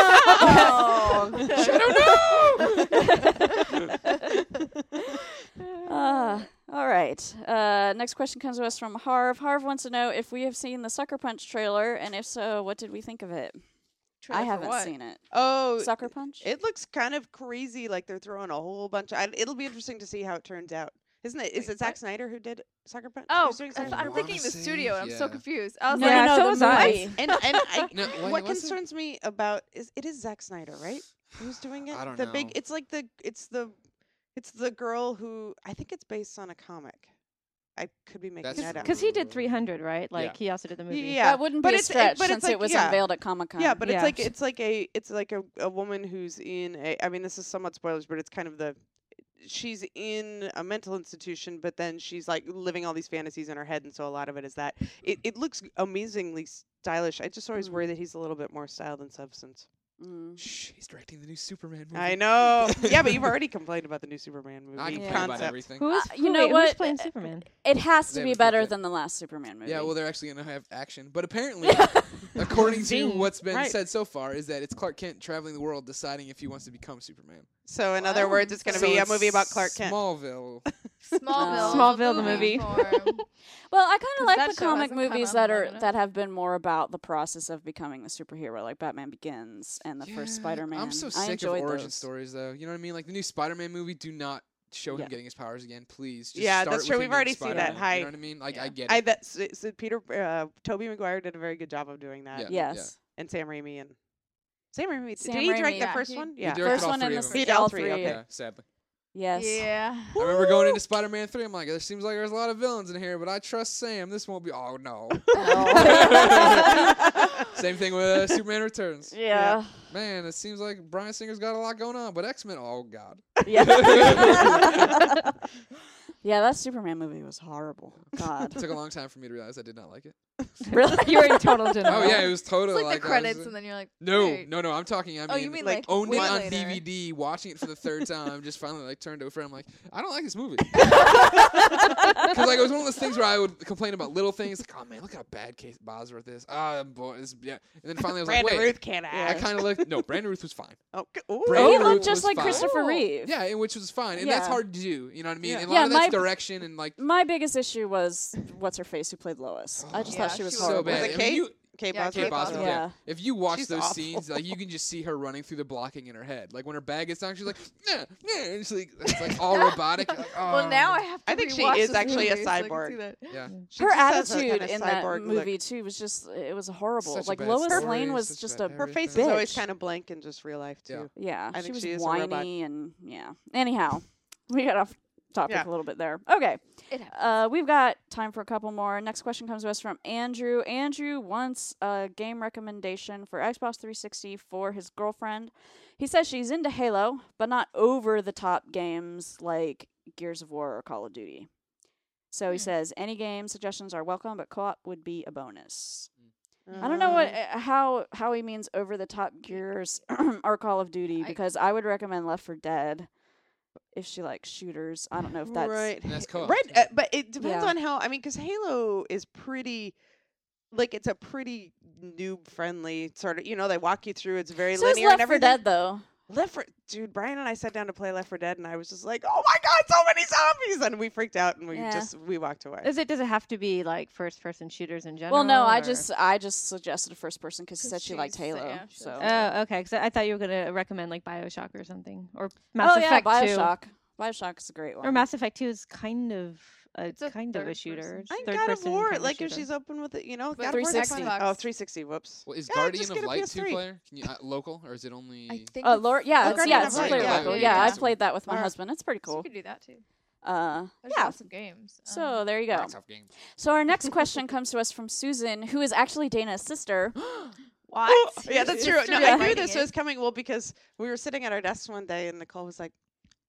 Speaker 1: All right. Next question comes to us from Harv. Harv wants to know if we have seen the Sucker Punch trailer, and if so, what did we think of it?
Speaker 3: Trailer
Speaker 1: I
Speaker 3: for
Speaker 1: haven't
Speaker 3: what?
Speaker 1: seen it.
Speaker 2: Oh,
Speaker 1: Sucker Punch?
Speaker 2: it looks kind of crazy. Like they're throwing a whole bunch. It'll be interesting to see how it turns out. Isn't it? Is
Speaker 3: Wait,
Speaker 2: it Zack
Speaker 3: what?
Speaker 2: Snyder who did Sucker Punch?
Speaker 3: Oh,
Speaker 2: Who's doing Sucker
Speaker 3: I'm
Speaker 2: Punch?
Speaker 3: thinking the
Speaker 4: say,
Speaker 3: studio, and I'm so
Speaker 4: yeah.
Speaker 3: confused. I was
Speaker 1: No,
Speaker 3: like,
Speaker 1: no,
Speaker 5: so
Speaker 1: the
Speaker 5: was I.
Speaker 1: movie.
Speaker 2: And I,
Speaker 4: No, wait,
Speaker 2: what
Speaker 4: what's it?
Speaker 2: concerns me about it is Zack Snyder, right? Who's doing it?
Speaker 4: I don't
Speaker 2: the big.
Speaker 4: know.
Speaker 2: It's like it's the girl who I think it's based on a comic. I could be making
Speaker 4: That's
Speaker 2: that up.
Speaker 5: Because he did 300, right? Like
Speaker 4: Yeah.
Speaker 5: he also did the movie.
Speaker 2: Yeah,
Speaker 1: That wouldn't
Speaker 2: but
Speaker 1: be a
Speaker 2: it's-
Speaker 1: stretch
Speaker 2: but it's
Speaker 1: since
Speaker 2: like-
Speaker 1: it was
Speaker 2: yeah.
Speaker 1: unveiled at Comic-Con.
Speaker 2: Yeah, but
Speaker 5: Yeah.
Speaker 2: it's like a woman who's in a. I mean, this is somewhat spoilers, but it's kind of the. She's in a mental institution, but then she's like living all these fantasies in her head, and so a lot of it is that. It looks amazingly stylish. I just always worry that he's a little bit more style than substance.
Speaker 1: Mm.
Speaker 4: Shh, he's directing the new Superman movie.
Speaker 2: I know. Yeah, but you've already complained about the new Superman movie
Speaker 4: I complain
Speaker 1: Yeah.
Speaker 4: about
Speaker 2: concept.
Speaker 4: everything.
Speaker 5: Who is?
Speaker 1: you know
Speaker 5: who's
Speaker 1: what?
Speaker 5: playing Superman?
Speaker 1: It has
Speaker 4: They
Speaker 1: to be
Speaker 4: haven't
Speaker 1: better
Speaker 4: picked it.
Speaker 1: than the last Superman movie.
Speaker 4: Yeah, well, they're actually going to have action. But apparently, according to
Speaker 2: Zing.
Speaker 4: what's been
Speaker 2: Right.
Speaker 4: said so far, is that it's Clark Kent traveling the world deciding if he wants to become Superman.
Speaker 2: So in other
Speaker 3: Wow.
Speaker 2: words, it's going to
Speaker 4: So
Speaker 2: be a
Speaker 4: it's
Speaker 2: movie about Clark Kent.
Speaker 4: Smallville.
Speaker 5: Smallville, the movie.
Speaker 3: form.
Speaker 1: Well, I kind
Speaker 3: 'Cause
Speaker 1: of like
Speaker 3: that
Speaker 1: the
Speaker 3: show
Speaker 1: comic
Speaker 3: hasn't come
Speaker 1: movies
Speaker 3: out
Speaker 1: that
Speaker 3: long
Speaker 1: are
Speaker 3: enough.
Speaker 1: that have been more about the process of becoming the superhero, like Batman Begins and the first
Speaker 4: Yeah,
Speaker 1: Spider-Man.
Speaker 4: I'm so
Speaker 1: I
Speaker 4: sick of
Speaker 1: enjoyed
Speaker 4: origin
Speaker 1: those.
Speaker 4: stories, though. You know what I mean? Like the new Spider-Man movie, do not show him
Speaker 2: Yeah.
Speaker 4: getting his powers again, please. Just
Speaker 2: Yeah,
Speaker 4: start
Speaker 2: that's
Speaker 4: with
Speaker 2: true.
Speaker 4: him
Speaker 2: We've
Speaker 4: being
Speaker 2: already seen that.
Speaker 4: Spider-Man.
Speaker 2: Hi.
Speaker 4: You know what I mean? Like I
Speaker 3: Yeah.
Speaker 4: get
Speaker 2: I
Speaker 4: it.
Speaker 2: that so Peter Tobey Maguire did a very good job of doing that,
Speaker 4: Yeah.
Speaker 1: Yes.
Speaker 2: and Sam Raimi and Sam Raimi.
Speaker 1: Sam
Speaker 2: did he direct
Speaker 1: Raimi.
Speaker 2: the
Speaker 3: Yeah,
Speaker 2: first
Speaker 3: he-
Speaker 2: one?
Speaker 4: He
Speaker 2: Yeah.
Speaker 4: directed
Speaker 1: First
Speaker 4: all
Speaker 1: one
Speaker 4: three
Speaker 1: and
Speaker 4: of
Speaker 1: the
Speaker 4: them.
Speaker 2: He did all
Speaker 1: all
Speaker 2: three,
Speaker 1: three.
Speaker 2: okay.
Speaker 4: Yeah, sadly.
Speaker 1: Yes.
Speaker 3: Yeah.
Speaker 4: I remember going into Spider-Man 3. I'm like, there seems like there's a lot of villains in here, but I trust Sam. This won't be. Oh no. Same thing with Superman Returns.
Speaker 1: Yeah.
Speaker 4: Man, it seems like Bryan Singer's got a lot going on, but X-Men. Oh god.
Speaker 1: Yeah. Yeah, that Superman movie was horrible. God.
Speaker 4: It took a long time for me to realize I did not like it.
Speaker 1: Really?
Speaker 5: You were in total denial.
Speaker 4: Oh yeah, it was
Speaker 3: It's
Speaker 4: totally
Speaker 3: like the
Speaker 4: I was-
Speaker 3: credits, and then you're like,
Speaker 4: No,
Speaker 3: wait.
Speaker 4: no. I'm talking. I mean,
Speaker 3: Oh, you mean
Speaker 2: like,
Speaker 3: like
Speaker 4: owned
Speaker 3: way
Speaker 4: it on
Speaker 3: later.
Speaker 4: DVD, watching it for the third time. Just finally like turned to a friend. I'm like, I don't like this movie. Because like it was one of those things where I would complain about little things, like, oh man, look how bad Kate Bosworth is. Ah, boy, this, yeah. And then finally I was
Speaker 2: Brandon
Speaker 4: like, wait.
Speaker 2: Ruth can't
Speaker 4: I
Speaker 2: act.
Speaker 4: kind of looked. No, Brandon Ruth was fine.
Speaker 2: Oh, ooh.
Speaker 4: Brandon
Speaker 1: He
Speaker 4: Ruth
Speaker 1: looked just
Speaker 4: was
Speaker 1: like
Speaker 4: fine.
Speaker 1: Christopher
Speaker 3: Cool.
Speaker 1: Reeve.
Speaker 4: Yeah, which was fine, and
Speaker 1: Yeah.
Speaker 4: that's hard to do. You know what I mean?
Speaker 2: Yeah.
Speaker 4: And a
Speaker 1: Yeah,
Speaker 4: lot of that's
Speaker 1: my-
Speaker 4: direction and like
Speaker 1: My biggest issue was what's her face who played Lois. I just
Speaker 3: Yeah,
Speaker 1: thought she was
Speaker 3: she was
Speaker 4: so
Speaker 1: horrible.
Speaker 4: bad.
Speaker 2: Was it
Speaker 4: I mean,
Speaker 2: Kate?
Speaker 4: you-
Speaker 2: Kate
Speaker 3: Yeah,
Speaker 2: Bosworth.
Speaker 4: Kate Bosworth,
Speaker 1: Yeah.
Speaker 4: yeah. If you watch
Speaker 2: She's
Speaker 4: those
Speaker 2: awful.
Speaker 4: scenes, like you can just see her running through the blocking in her head. Like when her bag gets down, she's like, nah, nah, and it's like all robotic. Like,
Speaker 3: Well, now I have to
Speaker 2: I think she
Speaker 3: rewatch
Speaker 2: is
Speaker 3: this
Speaker 2: actually a
Speaker 3: movie so I can
Speaker 2: cyborg.
Speaker 3: see that.
Speaker 4: yeah.
Speaker 2: She
Speaker 1: Her
Speaker 2: just has a
Speaker 1: attitude
Speaker 2: kinda
Speaker 1: in that
Speaker 2: cyborg
Speaker 1: movie
Speaker 2: look.
Speaker 1: too was just it was horrible.
Speaker 4: Such a
Speaker 1: Like
Speaker 4: bad
Speaker 1: Lois
Speaker 4: story,
Speaker 1: Lane was
Speaker 4: such
Speaker 1: just
Speaker 4: bad
Speaker 1: a
Speaker 2: Her face is
Speaker 1: bitch.
Speaker 2: always kind of blank in just real life too.
Speaker 1: Yeah,
Speaker 2: I
Speaker 1: she
Speaker 2: think
Speaker 1: was
Speaker 2: she is a robot.
Speaker 1: whiny and yeah. Anyhow, we got off topic
Speaker 2: Yeah.
Speaker 1: a little bit there. Okay,
Speaker 3: It happens.
Speaker 1: we've got time for a couple more. Next question comes to us from Andrew. Andrew wants a game recommendation for Xbox 360 for his girlfriend. He says she's into Halo, but not over the top games like Gears of War or Call of Duty. So he says any game suggestions are welcome, but co-op would be a bonus. I don't know what how he means over the top Gears or Call of Duty, because I would recommend Left 4 Dead if she likes shooters. I don't know if that's
Speaker 2: right.
Speaker 4: And that's co-op.
Speaker 2: Right, but it depends
Speaker 1: Yeah.
Speaker 2: on how. I mean, because Halo is pretty, like, it's a pretty noob friendly sort of. You know, they walk you through. It's very
Speaker 1: so is
Speaker 2: linear and
Speaker 1: Left 4
Speaker 2: everything.
Speaker 1: Dead though.
Speaker 2: Dude, Brian and I sat down to play Left 4 Dead, and I was just like, "Oh my god, so many zombies!" And we freaked out, and
Speaker 1: Yeah.
Speaker 2: we walked away.
Speaker 5: Does it have to be like first person shooters in general?
Speaker 1: Well, no, I
Speaker 5: or-
Speaker 1: just suggested a first person because she
Speaker 3: 'Cause
Speaker 1: said she liked
Speaker 3: she's-
Speaker 1: Halo.
Speaker 3: yeah, she
Speaker 1: So
Speaker 3: likes Halo.
Speaker 5: Oh, okay. Because I thought you were gonna recommend like BioShock or something, or Mass
Speaker 1: oh yeah,
Speaker 5: Effect 2.
Speaker 1: BioShock. BioShock is a great one.
Speaker 5: Or Mass Effect 2 is kind of
Speaker 3: It's a
Speaker 5: kind of a
Speaker 3: third
Speaker 5: shooter.
Speaker 3: person.
Speaker 5: It's
Speaker 2: I think
Speaker 5: third
Speaker 2: God of
Speaker 5: person
Speaker 2: War,
Speaker 5: kind of
Speaker 2: like if
Speaker 5: shooter.
Speaker 2: she's open with it, you know,
Speaker 3: But
Speaker 2: God of War
Speaker 1: 360.
Speaker 2: Xbox. Oh, 360. Whoops.
Speaker 4: Well, is
Speaker 2: Yeah,
Speaker 4: Guardian
Speaker 2: just
Speaker 4: of
Speaker 2: get a
Speaker 4: Light
Speaker 2: PS3.
Speaker 4: two-player? Can you local or is it only?
Speaker 3: I think
Speaker 1: Lord, yeah,
Speaker 2: Oh,
Speaker 1: it's,
Speaker 2: Guardian
Speaker 1: yeah,
Speaker 2: of
Speaker 1: it's
Speaker 2: Light,
Speaker 1: completely
Speaker 2: yeah.
Speaker 1: local.
Speaker 3: Yeah,
Speaker 1: Yeah,
Speaker 3: yeah.
Speaker 1: I played that with my
Speaker 2: Alright.
Speaker 1: husband. It's pretty
Speaker 3: you
Speaker 1: cool.
Speaker 3: could do that too.
Speaker 1: Uh,
Speaker 3: There's
Speaker 1: yeah.
Speaker 3: lots of games.
Speaker 1: So there you go.
Speaker 4: Box off game.
Speaker 1: So our next question comes to us from Susan, who is actually Dana's sister.
Speaker 3: What?
Speaker 2: Oh, yeah, that's true. No,
Speaker 1: Yeah.
Speaker 2: I knew this was coming. Well, because we were sitting at our desks one day, and Nicole was like,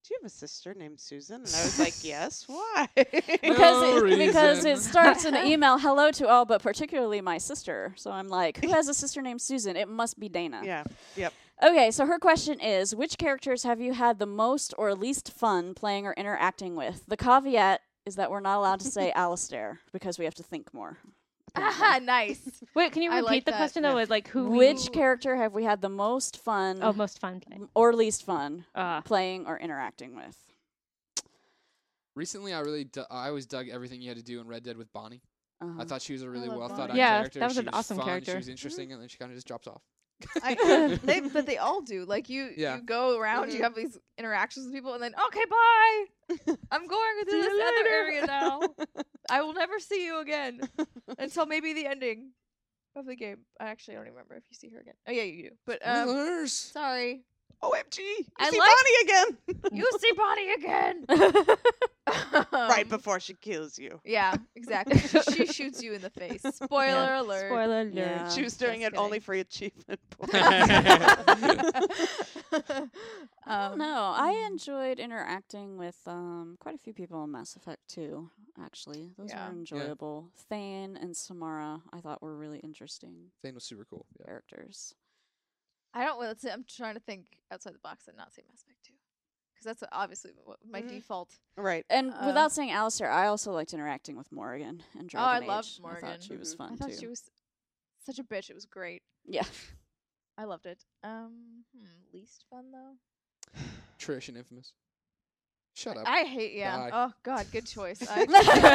Speaker 2: do you have a sister named Susan? And I was like, yes. Why?
Speaker 1: Because it
Speaker 4: reason.
Speaker 1: starts in the email, hello to all, but particularly my sister. So I'm like, who has a sister named Susan? It must be Dana.
Speaker 2: Yeah. Yep.
Speaker 1: Okay, so her question is, which characters have you had the most or least fun playing or interacting with? The caveat is that we're not allowed to say Alistair because we have to think more.
Speaker 3: Aha, nice.
Speaker 5: Wait, can you
Speaker 3: I
Speaker 5: repeat
Speaker 3: like
Speaker 5: the
Speaker 3: that.
Speaker 5: question though? With like who?
Speaker 1: Which character have we had the most fun
Speaker 5: Oh, most fun play.
Speaker 1: or least fun
Speaker 5: Ah.
Speaker 1: playing or interacting with?
Speaker 4: Recently, I always dug everything you had to do in Red Dead with Bonnie.
Speaker 1: Uh-huh.
Speaker 4: I thought she was a really
Speaker 3: love
Speaker 4: well
Speaker 3: Bonnie.
Speaker 4: thought out
Speaker 5: Yeah,
Speaker 4: character.
Speaker 5: that was
Speaker 4: She
Speaker 5: an awesome
Speaker 4: fun,
Speaker 5: character.
Speaker 4: She was interesting, and then she kind of just drops off.
Speaker 3: But they all do. Like you go around, you
Speaker 2: Mhm.
Speaker 3: have these interactions with people, and then okay, bye. I'm going to
Speaker 2: See you
Speaker 3: this other
Speaker 2: later.
Speaker 3: area now. I will never see you again until maybe the ending of the game. I actually don't even remember if you see her again. Oh yeah, you do. But
Speaker 4: Spoilers.
Speaker 3: sorry,
Speaker 2: OMG. You
Speaker 3: I
Speaker 2: see
Speaker 3: like-
Speaker 2: Bonnie again.
Speaker 3: you see Bonnie again.
Speaker 2: Right before she kills you.
Speaker 3: Yeah, exactly. She shoots you in the face. Spoiler
Speaker 5: Yeah.
Speaker 3: alert.
Speaker 5: Spoiler alert.
Speaker 1: Yeah.
Speaker 2: She was doing
Speaker 3: just
Speaker 2: it only
Speaker 3: kidding.
Speaker 2: for achievement points.
Speaker 1: No, I enjoyed interacting with quite a few people in Mass Effect 2, actually. Those
Speaker 3: Yeah.
Speaker 1: were enjoyable. Thane and Samara, I thought were really interesting
Speaker 4: Thane was super cool. Yeah.
Speaker 1: characters.
Speaker 3: I don't. Let's say I'm trying to think outside the box and not say Mass Effect 2, because that's obviously my
Speaker 2: Mhm.
Speaker 3: default.
Speaker 2: Right.
Speaker 1: And
Speaker 3: Uh,
Speaker 1: without saying Alistair, I also liked interacting with Morrigan and
Speaker 3: Oh, I
Speaker 1: Dragon
Speaker 3: loved
Speaker 1: Age. I
Speaker 3: Morrigan.
Speaker 1: thought she was
Speaker 2: Mhm.
Speaker 1: fun
Speaker 3: I thought
Speaker 1: too.
Speaker 3: she was such a bitch. It was great.
Speaker 1: Yeah.
Speaker 3: I loved it. Least fun though.
Speaker 4: Trish and Infamous. Shut up.
Speaker 3: I hate. Yeah.
Speaker 4: Die.
Speaker 3: Oh God, good choice. I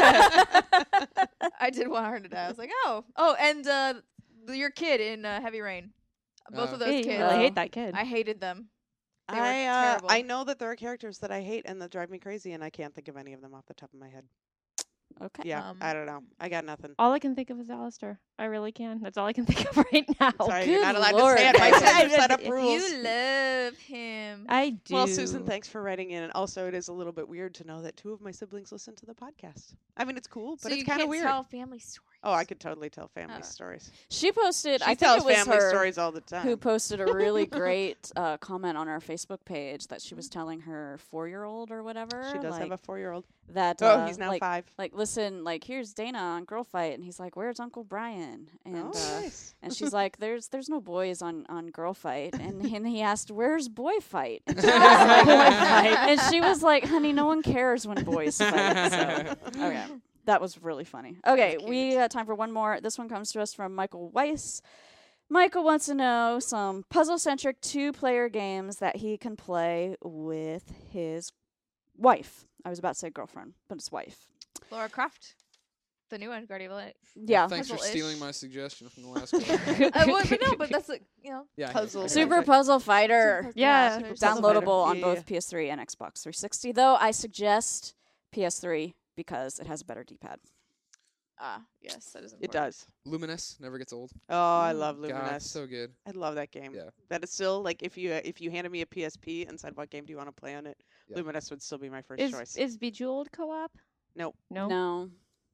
Speaker 3: did want her to die. I was like, oh, and your kid in Heavy Rain. Both of those
Speaker 5: Hey, you
Speaker 3: kids.
Speaker 5: really
Speaker 1: Oh.
Speaker 5: hate that kid.
Speaker 3: I hated them. They were
Speaker 2: I
Speaker 3: terrible.
Speaker 2: know that there are characters that I hate and that drive me crazy, and I can't think of any of them off the top of my head.
Speaker 1: Okay.
Speaker 2: Yeah, I don't know. I got nothing.
Speaker 5: All I can think of is Alistair. I really can. That's all I can think of right now.
Speaker 2: Sorry,
Speaker 1: good
Speaker 2: you're not allowed
Speaker 1: Lord,
Speaker 2: to say it. My
Speaker 1: guys.
Speaker 2: sister set up
Speaker 5: You
Speaker 2: rules.
Speaker 3: You love him.
Speaker 5: I do.
Speaker 2: Well, Susan, thanks for writing in. And also, it is a little bit weird to know that 2 of my siblings listen to the podcast. I mean, it's cool, but
Speaker 3: so
Speaker 2: it's
Speaker 3: you
Speaker 2: kind
Speaker 3: can't
Speaker 2: of weird.
Speaker 3: tell family stories.
Speaker 2: Oh, I could totally tell family
Speaker 3: Oh.
Speaker 2: stories.
Speaker 1: She posted,
Speaker 2: She
Speaker 1: I think
Speaker 2: tells
Speaker 1: it was
Speaker 2: family
Speaker 1: her
Speaker 2: stories all the time.
Speaker 1: who posted a really great comment on our Facebook page that she was telling her 4-year-old or whatever.
Speaker 2: She does
Speaker 1: like,
Speaker 2: have a 4-year-old.
Speaker 1: that.
Speaker 2: Oh, he's now
Speaker 1: like,
Speaker 2: 5.
Speaker 1: Like, listen, like, here's Dana on Girl Fight, and he's like, "Where's Uncle Brian?" And
Speaker 2: Oh, nice.
Speaker 1: and she's like, "There's no boys on Girl Fight," and he asked, "Where's Boy Fight?" And she was like, and she was like, "Honey, no one cares when boys fight." So, okay, that was really funny. Okay,
Speaker 2: That's
Speaker 1: we
Speaker 2: cute.
Speaker 1: got time for one more. This one comes to us from Michael Weiss. Michael wants to know some puzzle-centric 2-player games that he can play with his wife. I was about to say girlfriend, but it's wife.
Speaker 3: Laura Croft, the new one, Guardian of the Light.
Speaker 1: Yeah.
Speaker 4: Thanks for
Speaker 3: Puzzle-ish.
Speaker 4: stealing my suggestion from the last one.
Speaker 3: But no, but that's like,
Speaker 4: Yeah. I
Speaker 2: Puzzle.
Speaker 4: get it.
Speaker 1: Super Puzzle Fighter.
Speaker 5: Yeah,
Speaker 3: Super
Speaker 2: Puzzle Fighter.
Speaker 1: Downloadable on
Speaker 2: Yeah,
Speaker 1: both PS3 and Xbox 360, though I suggest PS3 because it has a better D-pad.
Speaker 3: Yes, that is important.
Speaker 2: It does.
Speaker 4: Luminous never gets old.
Speaker 2: Oh, I love
Speaker 4: God,
Speaker 2: Luminous.
Speaker 4: so good.
Speaker 2: I love that game.
Speaker 4: Yeah.
Speaker 2: That is still like if you handed me a PSP and said what game do you want to play on it,
Speaker 4: Yeah.
Speaker 2: Luminous would still be my first
Speaker 5: is
Speaker 2: choice.
Speaker 5: is Bejeweled co-op?
Speaker 2: Nope.
Speaker 5: No.
Speaker 1: No.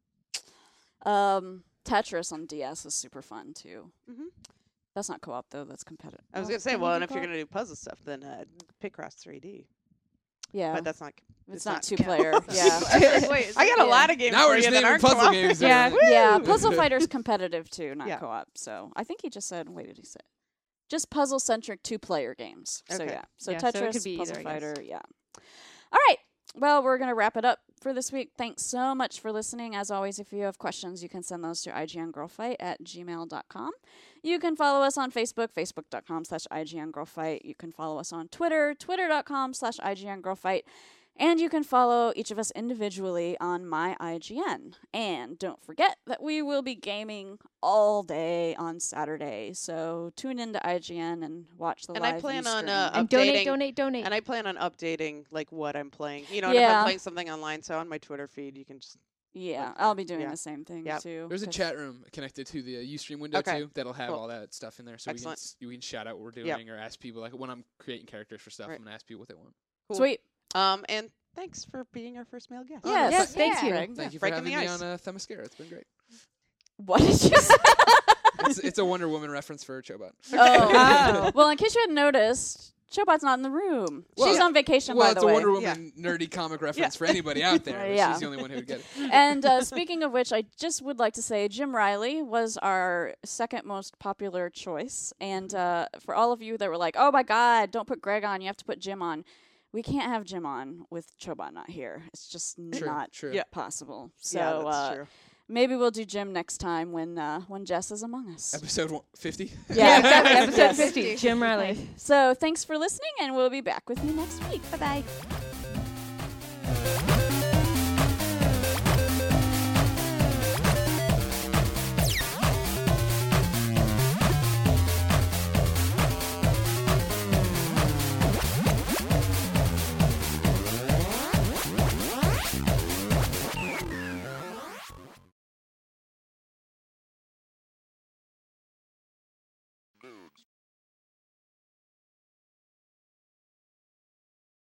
Speaker 1: Tetris on DS is super fun too.
Speaker 2: Mhm.
Speaker 1: That's not co-op though. That's competitive.
Speaker 2: I was
Speaker 1: Oh,
Speaker 2: gonna say,
Speaker 1: can we
Speaker 2: well,
Speaker 1: do
Speaker 2: and if you're
Speaker 1: co-op?
Speaker 2: gonna do puzzle stuff, then Picross 3D.
Speaker 1: Yeah,
Speaker 2: But that's not.
Speaker 1: it's not
Speaker 2: yeah.
Speaker 1: 2-player.
Speaker 3: I
Speaker 1: yeah.
Speaker 3: was like, wait, is
Speaker 2: I got a
Speaker 3: that-
Speaker 2: lot of games
Speaker 4: Now
Speaker 2: for
Speaker 4: we're
Speaker 2: you
Speaker 4: just
Speaker 2: that
Speaker 4: naming
Speaker 2: aren't
Speaker 4: puzzle
Speaker 2: co-op.
Speaker 4: games.
Speaker 5: Yeah.
Speaker 4: there.
Speaker 1: Yeah, Puzzle Fighter's competitive too, not
Speaker 2: Yeah.
Speaker 1: co-op. So I think he just said, wait, did he say? Just puzzle-centric 2-player games. So
Speaker 2: Okay.
Speaker 1: yeah. So
Speaker 5: Yeah, so it
Speaker 1: Tetris,
Speaker 5: could be
Speaker 1: Puzzle
Speaker 5: either, I guess.
Speaker 1: Fighter, yeah. All right. Well, we're going to wrap it up for this week. Thanks so much for listening. As always, if you have questions, you can send those to igngrowfight@gmail.com. You can follow us on Facebook, facebook.com/igngrowfight. You can follow us on Twitter, twitter.com/igngrowfight. And you can follow each of us individually on my IGN. And don't forget that we will be gaming all day on Saturday. So tune into IGN and watch the
Speaker 2: And
Speaker 1: live
Speaker 2: I plan
Speaker 1: view
Speaker 2: on,
Speaker 1: stream.
Speaker 5: And
Speaker 2: Updating.
Speaker 5: donate.
Speaker 2: And I plan on updating like what I'm playing. You know, and if
Speaker 1: Yeah.
Speaker 2: I'm playing something online, so on my Twitter feed, you can just.
Speaker 1: Yeah,
Speaker 2: Look
Speaker 1: I'll
Speaker 2: for
Speaker 1: be
Speaker 2: it.
Speaker 1: doing
Speaker 2: Yeah.
Speaker 1: the same thing
Speaker 2: Yep.
Speaker 1: too.
Speaker 4: There's a
Speaker 1: 'cause-
Speaker 4: chat room connected to the Ustream window
Speaker 2: Okay.
Speaker 4: too that'll have
Speaker 2: Cool.
Speaker 4: all that stuff in there, so
Speaker 2: Excellent.
Speaker 4: we can shout out what we're doing
Speaker 2: Yep.
Speaker 4: or ask people like when I'm creating characters for stuff.
Speaker 2: Right.
Speaker 4: I'm gonna ask people what they want.
Speaker 2: Cool.
Speaker 1: Sweet.
Speaker 2: And thanks for being our first male guest.
Speaker 4: Oh,
Speaker 1: Yes,
Speaker 5: yes, thank
Speaker 1: yeah.
Speaker 5: you.
Speaker 1: Greg.
Speaker 4: Thank you for
Speaker 2: breaking
Speaker 4: having
Speaker 2: the
Speaker 4: me
Speaker 2: ice.
Speaker 4: on Themyscira. It's been great.
Speaker 1: What did you say?
Speaker 4: It's a Wonder Woman reference for Chobot.
Speaker 1: Oh. Well, in case you hadn't noticed, Chobot's not in the room.
Speaker 4: Well,
Speaker 1: She's
Speaker 4: yeah.
Speaker 1: on vacation,
Speaker 4: Well,
Speaker 1: by
Speaker 4: it's
Speaker 1: the
Speaker 4: a
Speaker 1: way.
Speaker 4: Wonder Woman nerdy comic reference for anybody out there. But
Speaker 1: Yeah.
Speaker 4: She's the only one who would get it.
Speaker 1: And speaking of which, I just would like to say Jim Riley was our second most popular choice. And for all of you that were like, oh my God, don't put Greg on, you have to put Jim on. We can't have Jim on with Chobot not here. It's just not
Speaker 4: True.
Speaker 2: Yeah.
Speaker 1: possible. So
Speaker 2: Yeah, that's true.
Speaker 1: maybe we'll do Jim next time when Jess is among us.
Speaker 4: Episode 50?
Speaker 1: Yeah,
Speaker 5: Episode
Speaker 1: Yes.
Speaker 5: 50. Jim Riley.
Speaker 1: So thanks for listening, and we'll be back with you next week.
Speaker 5: Bye-bye.